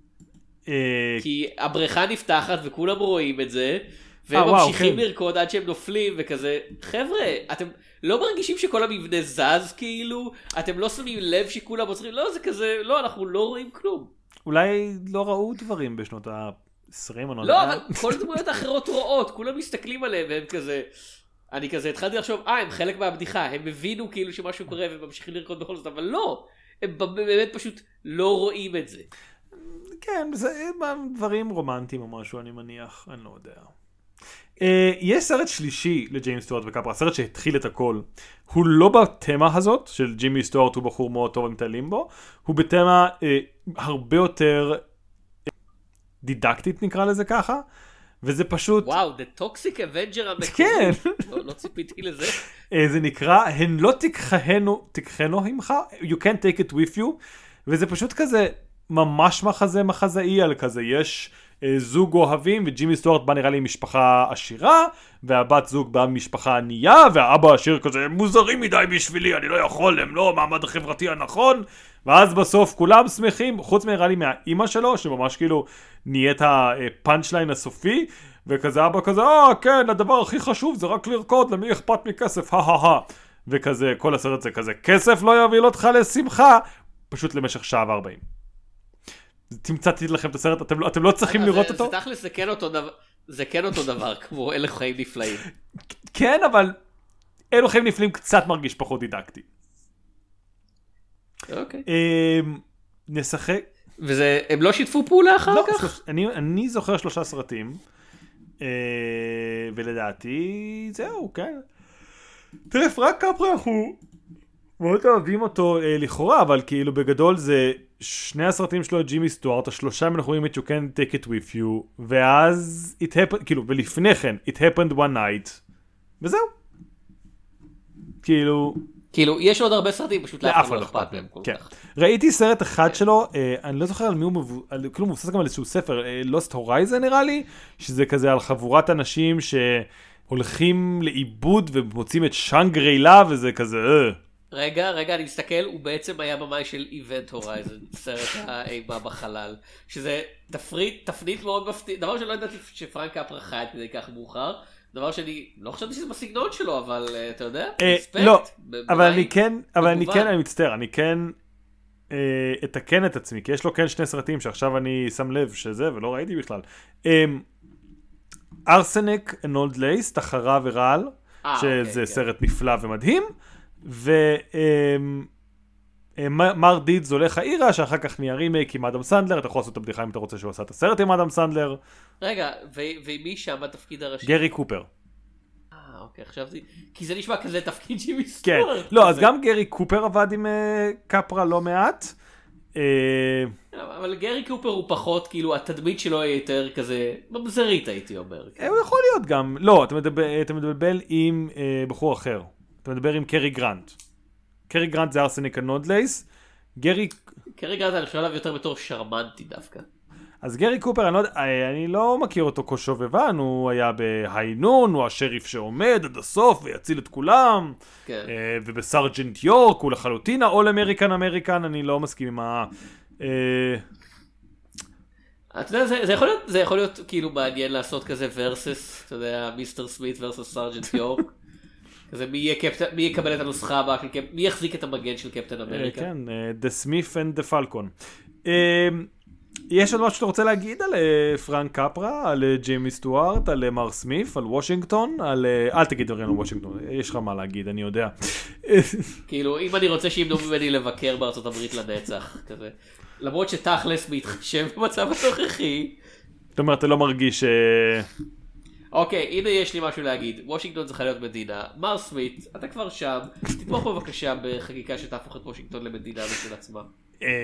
כי הבריכה נפתחת וכולם רואים את זה, והם ממשיכים לרקוד עד שהם נופלים וכזה. חבר'ה, אתם לא מרגישים שכל המבנה זז כאילו? אתם לא שמים לב שכולם עוצרים? לא, זה כזה, לא, אנחנו לא רואים כלום. אולי לא ראו דברים בשנות ה-20 או לא, אבל כל דמויות האחרות רואות, כולם מסתכלים עליהם והם כזה, אני כזה התחלתי לחשוב, הם חלק מהבדיחה, הם הבינו כאילו שמשהו קורה וממשיכים לרקוד בכל זאת, אבל לא, הם באמת פשוט לא רואים את זה. כן, זה דברים רומנטיים או משהו, אני מניח, אני לא יודע. יש סרט שלישי לג'יימס סטוארט וקפרה, סרט שהתחיל את הכל. הוא לא בתמה הזאת של ג'ימי סטוארט, הוא בחור מאוד טוב ומטיילים בו, הוא בתמה הרבה יותר דידקטית נקרא לזה ככה, וזה פשוט... וואו, The Toxic Avenger המקורי. כן. לא ציפיתי לזה. זה נקרא, הן לא תיקחנו עמך, you can't take it with you, וזה פשוט כזה ממש מחזאי על כזה, יש זוג אוהבים, וג'ימי סטוארט בא נראה לי משפחה עשירה, והבת זוג בא משפחה ענייה, והאבא עשיר כזה, הם מוזרים מדי בשבילי, אני לא יכול, הם לא המעמד החברתי הנכון, ואז בסוף כולם שמחים, חוץ נראה לי מהאימא שלו, שממש כאילו נהיית הפאנץ' ליין הסופי, וכזה אבא כזה, כן, הדבר הכי חשוב זה רק לרקוד, למי אכפת מכסף, וכזה, כל הסרט זה כזה, כסף לא יוביל אותך לשמחה, פשוט למשך 1:40 שעה. תמצאתי לכם את הסרט, אתם לא צריכים לראות אותו? זה תכלס, זה כן אותו דבר, כמו אלו חיים נפלאים. כן, אבל אלו חיים נפלאים קצת מרגיש פחות דידקטי. אוקיי. נשחק. הם לא שיתפו פעולה אחר כך? אני זוכר 3 סרטים, ולדעתי זהו, כן. תראה, פרנק קפרה, אנחנו מאוד אוהבים אותו לכאורה, אבל כאילו בגדול זה 2 הסרטים שלו, ג'ימי סטוארט, 3 אנחנו רואים את You Can Take It With You, ואז it happened, כאילו, ולפני כן, It Happened One Night, וזהו. כאילו, יש עוד הרבה סרטים, פשוט לאף אחד לא אכפת מהם כל כך. ראיתי סרט אחד שלו, אני לא זוכר על מי הוא כאילו מבוסס גם על איזשהו ספר, Lost Horizon נראה לי, שזה כזה על חבורת אנשים שהולכים לאיבוד ומוצאים את שאנגרילה, וזה כזה, רגע, אני מסתכל, הוא בעצם היה במאי של Event Horizon, סרט האימה בחלל, שזה תפנית מאוד מפתיע, דבר שלא ידעתי שפרנק קפרה חי כדי כך מאוחר, דבר שאני לא חשבתי שזה בסגנון שלו, אבל אתה יודע, לא, אבל אני מצטער, אני כן אתקן את עצמי, כי יש לו כן 2 סרטים שעכשיו אני שם לב שזה, ולא ראיתי בכלל. ארסניק and Old Lace, תחרה ורעל, שזה סרט נפלא ומדהים, ומר דידס הולך העירה, שאחר כך נהיה רימייק עם אדם סנדלר, אתה יכול לעשות את הבדיחה אם אתה רוצה שהוא עשה את הסרט עם אדם סנדלר. רגע, ומי שם בתפקיד הראשי? גרי קופר. אוקיי, חשבתי, כי זה נשמע כזה תפקיד ג'ימי סטוארט. כן, לא, אז גם גרי קופר עבד עם קפרה לא מעט. אבל גרי קופר הוא פחות, כאילו, התדמית שלו היא יותר כזה, ממזרית הייתי אומר. הוא יכול להיות גם, לא, אתה מדבר עם בחור אחר. אתה מדבר עם קרי גרנט. קרי גרנט זה ארסניק and Old Lace. קרי גרנט אני חושב עליו יותר בתור שרמנטי דווקא. אז גרי קופר, אני לא מכיר אותו כשובבן, הוא היה בהיינון, הוא השריף שעומד עד הסוף ויציל את כולם, כן. ובסרג'נט יורק הוא לחלוטין ה-All American American, אני לא מסכים עם ה... אתה יודע, זה יכול להיות כאילו מעניין לעשות כזה ורסס, אתה יודע, מיסטר סמית ורסס סרג'נט יורק. כזה מי יקבל את הנוסחה הבאה, מי יחזיק את המגן של קפטן אמריקה? כן, The Smith and the Falcon. יש עוד משהו שאתה רוצה להגיד על פרנק קפרה, על ג'יימי סטוארט, על מר סמיף, על וושינגטון, אל תגיד דברים על וושינגטון, יש לך מה להגיד, אני יודע. כאילו, אם אני רוצה שימנעו ממני לבקר בארצות הברית לנצח, כזה. למרות שתכלס מתחשב במצב הנוכחי. זאת אומרת, אתה לא מרגיש... אוקיי, הנה יש לי משהו להגיד. וושינגטון צריכה להיות מדינה. מר סמית, אתה כבר שם, תתמוך בבקשה בחקיקה שתהפוך את וושינגטון למדינה בשביל עצמה.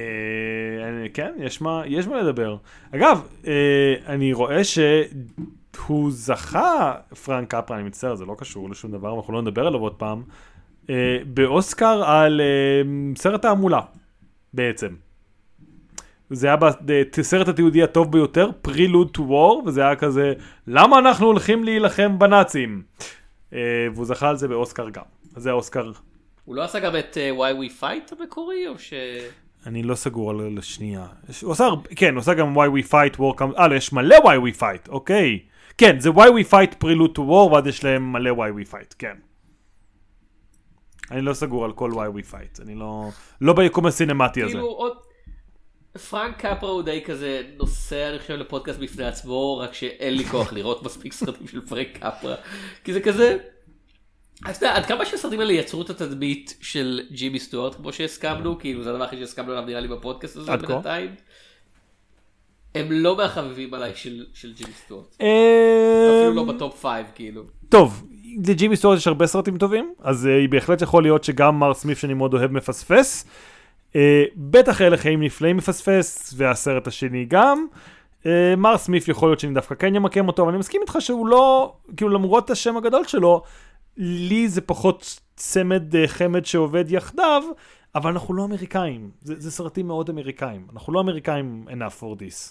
כן, יש מה לדבר. אגב, אני רואה הוא זכה, פרנק קפרה, אני מצטער, זה לא קשור לשום דבר, אנחנו לא נדבר עליו עוד פעם, באוסקר על סרט העמולה, בעצם. זה היה בסרט התיעודי הטוב ביותר, Prelude to War, וזה היה כזה, למה אנחנו הולכים להילחם בנאצים? והוא זכה על זה באוסקר גם. אז זה האוסקר. הוא לא עשה גם את Why We Fight המקורי, או ש... אני לא סגור על השנייה. הוא עשה גם Why We Fight, War Comes... יש מלא Why We Fight, אוקיי. כן, זה Why We Fight, Prelude to War, ועד יש להם מלא Why We Fight, כן. אני לא סגור על כל Why We Fight, אני לא ביקום הסינמטי הזה. כאילו עוד... פרנק קפרה הוא די כזה נושא, אני חושב, לפודקאסט בפני עצמו, רק שאין לי כוח לראות מספיק סרטים של פרנק קפרה. כי זה כזה... אז עד כמה שהסרטים האלה יצרו את התדמית של ג'ימי סטוארט, כמו שהסכמנו, כאילו זה הדבר הכי שהסכמנו עליו נראה לי בפודקאסט הזה בינתיים, הם לא מהחביבים עליי של ג'ימי סטוארט. אפילו לא בטופ 5, כאילו. טוב, לג'ימי סטוארט יש הרבה סרטים טובים, אז היא בהחלט יכול להיות שגם מר סמית שאני מאוד אוהב מפספס. בטח אלה חיים נפלאים מפספס, והסרט השני גם. מר סמית יכול להיות שאני דווקא כן ימקם אותו, אבל אני מסכים איתך שהוא לא, כאילו למרות השם הגדול שלו, לי זה פחות צמד חמד שעובד יחדיו, אבל אנחנו לא אמריקאים. זה סרטים מאוד אמריקאים. אנחנו לא אמריקאים enough for this.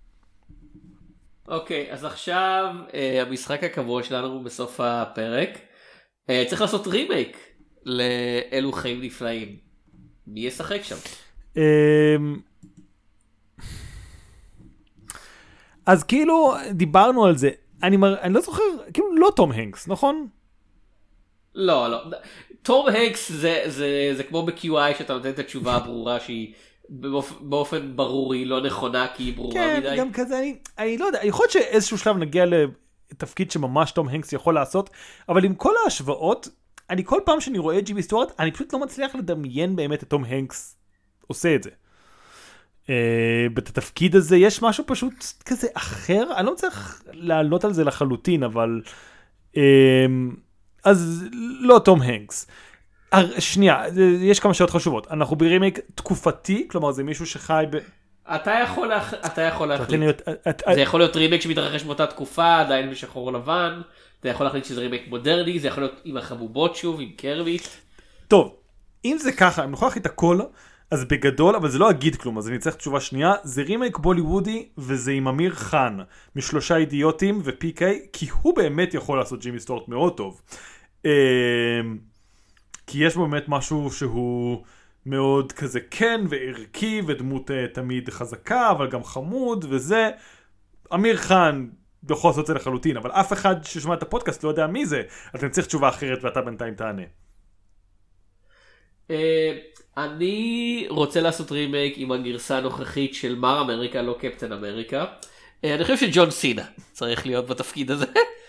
אוקיי, אז עכשיו המשחק הקבוע שלנו בסוף הפרק. צריך לעשות רימייק לאלו חיים נפלאים. מי ישחק שם? אז כאילו דיברנו על זה. אני לא זוכר, כאילו לא תום הנקס, נכון? לא, לא. תום הנקס זה כמו ב-QI שאתה נותן את התשובה הברורה שהיא באופן ברור היא לא נכונה כי היא ברורה מדי. כן, גם כזה, אני לא יודע, יכול להיות שאיזשהו שלב נגיע לתפקיד שממש תום הנקס יכול לעשות, אבל עם כל ההשוואות, אני כל פעם שאני רואה את ג'ימי סטוארט, אני פשוט לא מצליח לדמיין באמת את תום הנקס עושה את זה. בתפקיד הזה יש משהו פשוט כזה אחר, אני לא צריך לעלות על זה לחלוטין, אבל... אז לא תום הנקס. שנייה, יש כמה שאלות חשובות. אנחנו ברימייק תקופתי, כלומר זה מישהו שחי ב... אתה יכול להחליט. זה יכול להיות רימייק שמתרחש באותה תקופה, עדיין בשחור לבן. אתה יכול להחליט שזה רימייק מודרני, זה יכול להיות עם החבובות שוב, עם קרבית. טוב, אם זה ככה, אם נוכל להחליט הכל, אז בגדול, אבל זה לא אגיד כלום, אז אני צריך תשובה שנייה, זה רימייק בוליוודי, וזה עם אמיר חן, משלושה אידיוטים ו-PK, כי הוא באמת יכול לעשות ג'ימי סטוארט מאוד טוב. כי יש בו באמת משהו שהוא מאוד כזה כן וערכי, ודמות תמיד חזקה, אבל גם חמוד, וזה, אמיר חן יכול לעשות את זה לחלוטין, אבל אף אחד ששומע את הפודקאסט לא יודע מי זה, אז אני צריך תשובה אחרת ואתה בינתיים תענה. אני רוצה לעשות רימייק עם הגרסה הנוכחית של מר אמריקה, לא קפטן אמריקה. אני חושב שג'ון סינה צריך להיות בתפקיד הזה.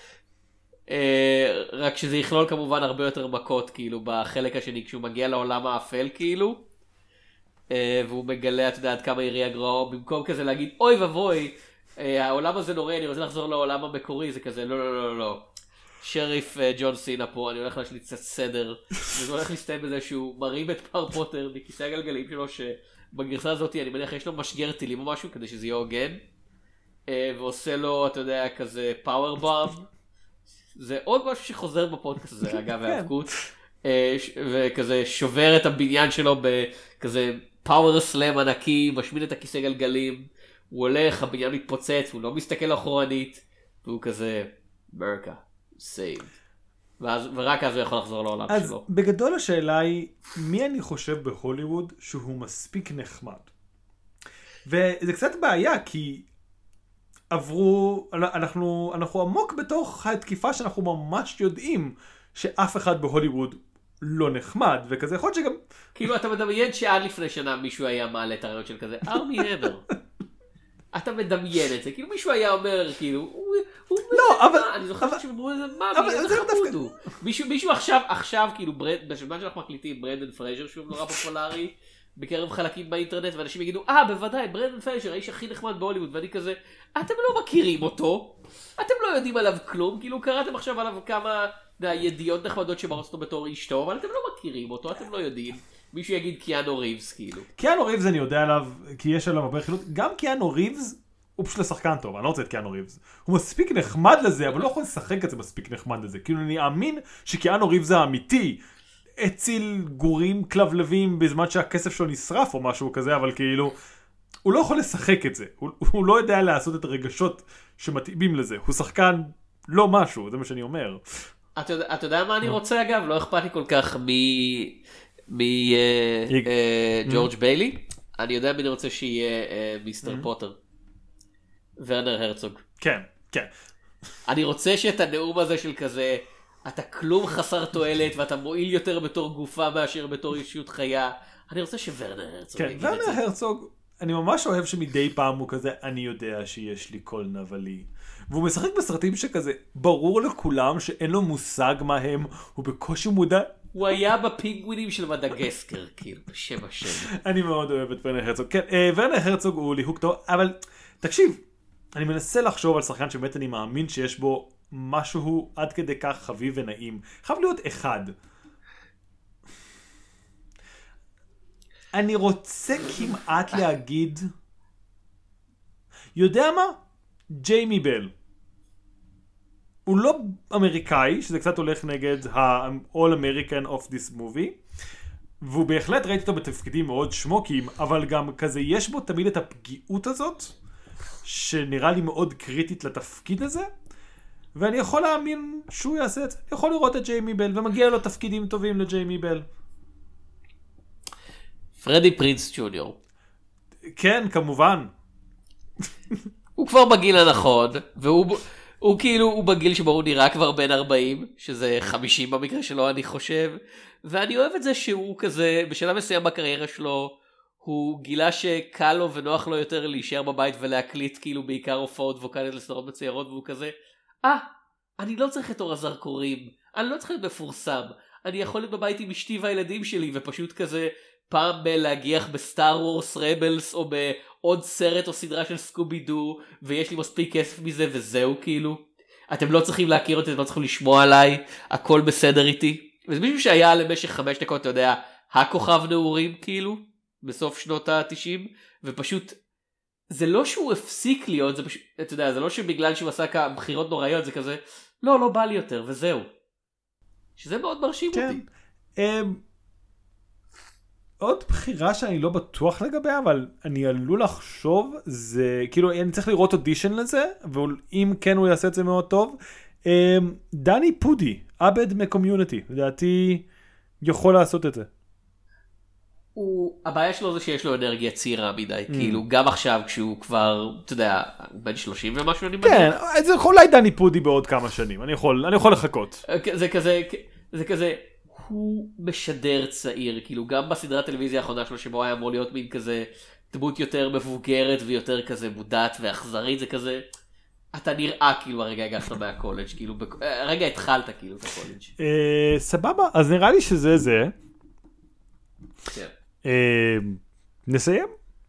רק שזה יכלול כמובן הרבה יותר מכות, כאילו, בחלק השני, כשהוא מגיע לעולם האפל, כאילו. והוא מגלה, אתה יודע, עד כמה יריע גרוע, במקום כזה להגיד, אוי ובוי, העולם הזה נורא, אני רוצה לחזור לעולם המקורי, זה כזה, לא, לא, לא, לא. שריף ג'ון סינה פה, אני הולך להשליט קצת סדר, וזה הולך להסתיים בזה שהוא מרים את פר פוטר מכיסא הגלגלים שלו, שבגרסה הזאת אני מניח יש לו משגר טילים או משהו, כדי שזה יהיה הוגן, ועושה לו, אתה יודע, כזה פאוור בום, זה עוד משהו שחוזר בפודקאסט הזה, אגב, ההאבקות, וכזה שובר את הבניין שלו בכזה פאוור סלאם ענקי, משמיד את הכיסא גלגלים, הוא הולך, הבניין מתפוצץ, הוא לא מסתכל אחורנית, והוא כזה, ברקה. saved. ורק אז הוא יכול לחזור לעולם אז שלו. אז בגדול השאלה היא, מי אני חושב בהוליווד שהוא מספיק נחמד? וזה קצת בעיה, כי אנחנו עמוק בתוך התקיפה שאנחנו ממש יודעים שאף אחד בהוליווד לא נחמד, וכזה יכול להיות שגם... כאילו אתה מדמיין שעד לפני שנה מישהו היה מעלה את הרעיון של כזה, ארמי המר. אתה מדמיין את זה, כאילו מישהו היה אומר, כאילו, לא, אבל... אני זוכר שאומרו איזה מה, איזה חמוד הוא. מישהו עכשיו, כאילו, בשבמן שאנחנו מקליטים, ברנדן פרייזר, שהוא נורא פופולרי, בקרב חלקים באינטרנט, ואנשים יגידו, בוודאי, ברנדן פרייזר, האיש הכי נחמד בהוליווד, ואני כזה, אתם לא מכירים אותו, אתם לא יודעים עליו כלום, כאילו קראתם עכשיו עליו כמה ידיעות נחמדות שמראות אותו בתור אשתו, אבל אתם לא מכירים אותו, אתם לא יודעים. מישהו יגיד קיאנו ריבס, כאילו. קיאנו ריבס אני יודע עליו, כי יש עליו הרבה חילוט. גם קיאנו ריבס הוא פשוט לשחקן טוב, אני לא רוצה את קיאנו ריבס. הוא מספיק נחמד לזה, אבל לא יכול לשחק את זה מספיק נחמד לזה. כאילו אני אאמין שקיאנו ריבס האמיתי, הציל גורים כלבלבים בזמן שהכסף שלו נשרף או משהו כזה, אבל כאילו, הוא לא יכול לשחק את זה. הוא לא יודע לעשות את הרגשות שמתאימים לזה. הוא שחקן לא משהו, זה מה שאני אומר. אתה יודע מה אני רוצה אגב? לא אכפת לי כל כך מג'ורג' ביילי. אני יודע מי אני רוצה שיהיה מיסטר פוטר. ורנר הרצוג. כן, כן. אני רוצה שאת הנאום הזה של כזה, אתה כלום חסר תועלת ואתה מועיל יותר בתור גופה מאשר בתור אישיות חיה. אני רוצה שוורנר הרצוג כן, יגיד את זה. ורנר הרצוג, אני ממש אוהב שמדי פעם הוא כזה, אני יודע שיש לי קול נבלי. והוא משחק בסרטים שכזה, ברור לכולם שאין לו מושג מה הם, הוא בקושי מודע. הוא היה בפינגווינים של מדגסקר, כאילו, בשם השם. אני מאוד אוהב את ורנר הרצוג. כן, ורנר הרצוג הוא ליהוק טוב, אבל תקשיב, אני מנסה לחשוב על שחקן שבאמת אני מאמין שיש בו משהו עד כדי כך חביב ונעים. חייב להיות אחד. אני רוצה כמעט להגיד, יודע מה? ג'יימי בל. הוא לא אמריקאי, שזה קצת הולך נגד ה-All American of this movie, והוא בהחלט ראיתי אותו בתפקידים מאוד שמוקים, אבל גם כזה יש בו תמיד את הפגיעות הזאת, שנראה לי מאוד קריטית לתפקיד הזה, ואני יכול להאמין שהוא יעשה את זה. אני יכול לראות את ג'יימי בל, ומגיע לו תפקידים טובים לג'יימי בל. פרדי פרינס ג'וניור. כן, כמובן. הוא כבר בגיל הנכון, והוא כאילו, הוא בגיל שבו הוא נראה כבר בן 40, שזה 50 במקרה שלו אני חושב, ואני אוהב את זה שהוא כזה, בשלב מסוים בקריירה שלו, הוא גילה שקל לו ונוח לו יותר להישאר בבית ולהקליט כאילו בעיקר הופעות ווקליות לסדרות מצוירות, והוא כזה, אני לא צריך את אור הזרקורים, אני לא צריך להיות מפורסם, אני יכול להיות בבית עם אשתי והילדים שלי, ופשוט כזה פעם להגיח בסטאר וורס רבלס, או בעוד סרט או סדרה של סקובי דו, ויש לי מספיק כסף מזה, וזהו כאילו. אתם לא צריכים להכיר אותי, אתם לא צריכים לשמוע עליי, הכל בסדר איתי. וזה מישהו שהיה למשך 5 דקות, אתה יודע, הכוכב נעורים כאילו, בסוף שנות ה-90, ופשוט, זה לא שהוא הפסיק להיות, זה פשוט, אתה יודע, זה לא שבגלל שהוא עשה בחירות נוראיות, זה כזה, לא בא לי יותר, וזהו. שזה מאוד מרשים אותי. עוד בחירה שאני לא בטוח לגביה, אבל אני עלול לחשוב, זה, כאילו, אני צריך לראות אודישן לזה, ואם כן הוא יעשה את זה מאוד טוב. דני פודי, עבד מקומיוניטי, לדעתי יכול לעשות את זה. הבעיה שלו זה שיש לו אנרגיה צעירה מדי, כאילו, גם עכשיו כשהוא כבר, אתה יודע, בן 30 ומשהו אני מבין. כן, זה אולי דני פודי בעוד כמה שנים, אני יכול לחכות. זה כזה, הוא משדר צעיר, כאילו גם בסדרת טלוויזיה האחרונה שלו שבו היה אמור להיות מין כזה דמות יותר מבוגרת ויותר כזה מודעת ואכזרית, זה כזה, אתה נראה כאילו הרגע הגשת מהקולג', כאילו הרגע התחלת כאילו את הקולג'. סבבה, אז נראה לי שזה זה. כן. נסיים?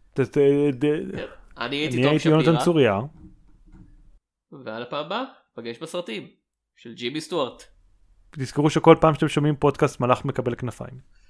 אני הייתי תום שפירה. צוריה. ועל הפעם הבאה, פגש בסרטים של ג'ימי סטוארט. תזכרו שכל פעם שאתם שומעים פודקאסט מלאך מקבל כנפיים.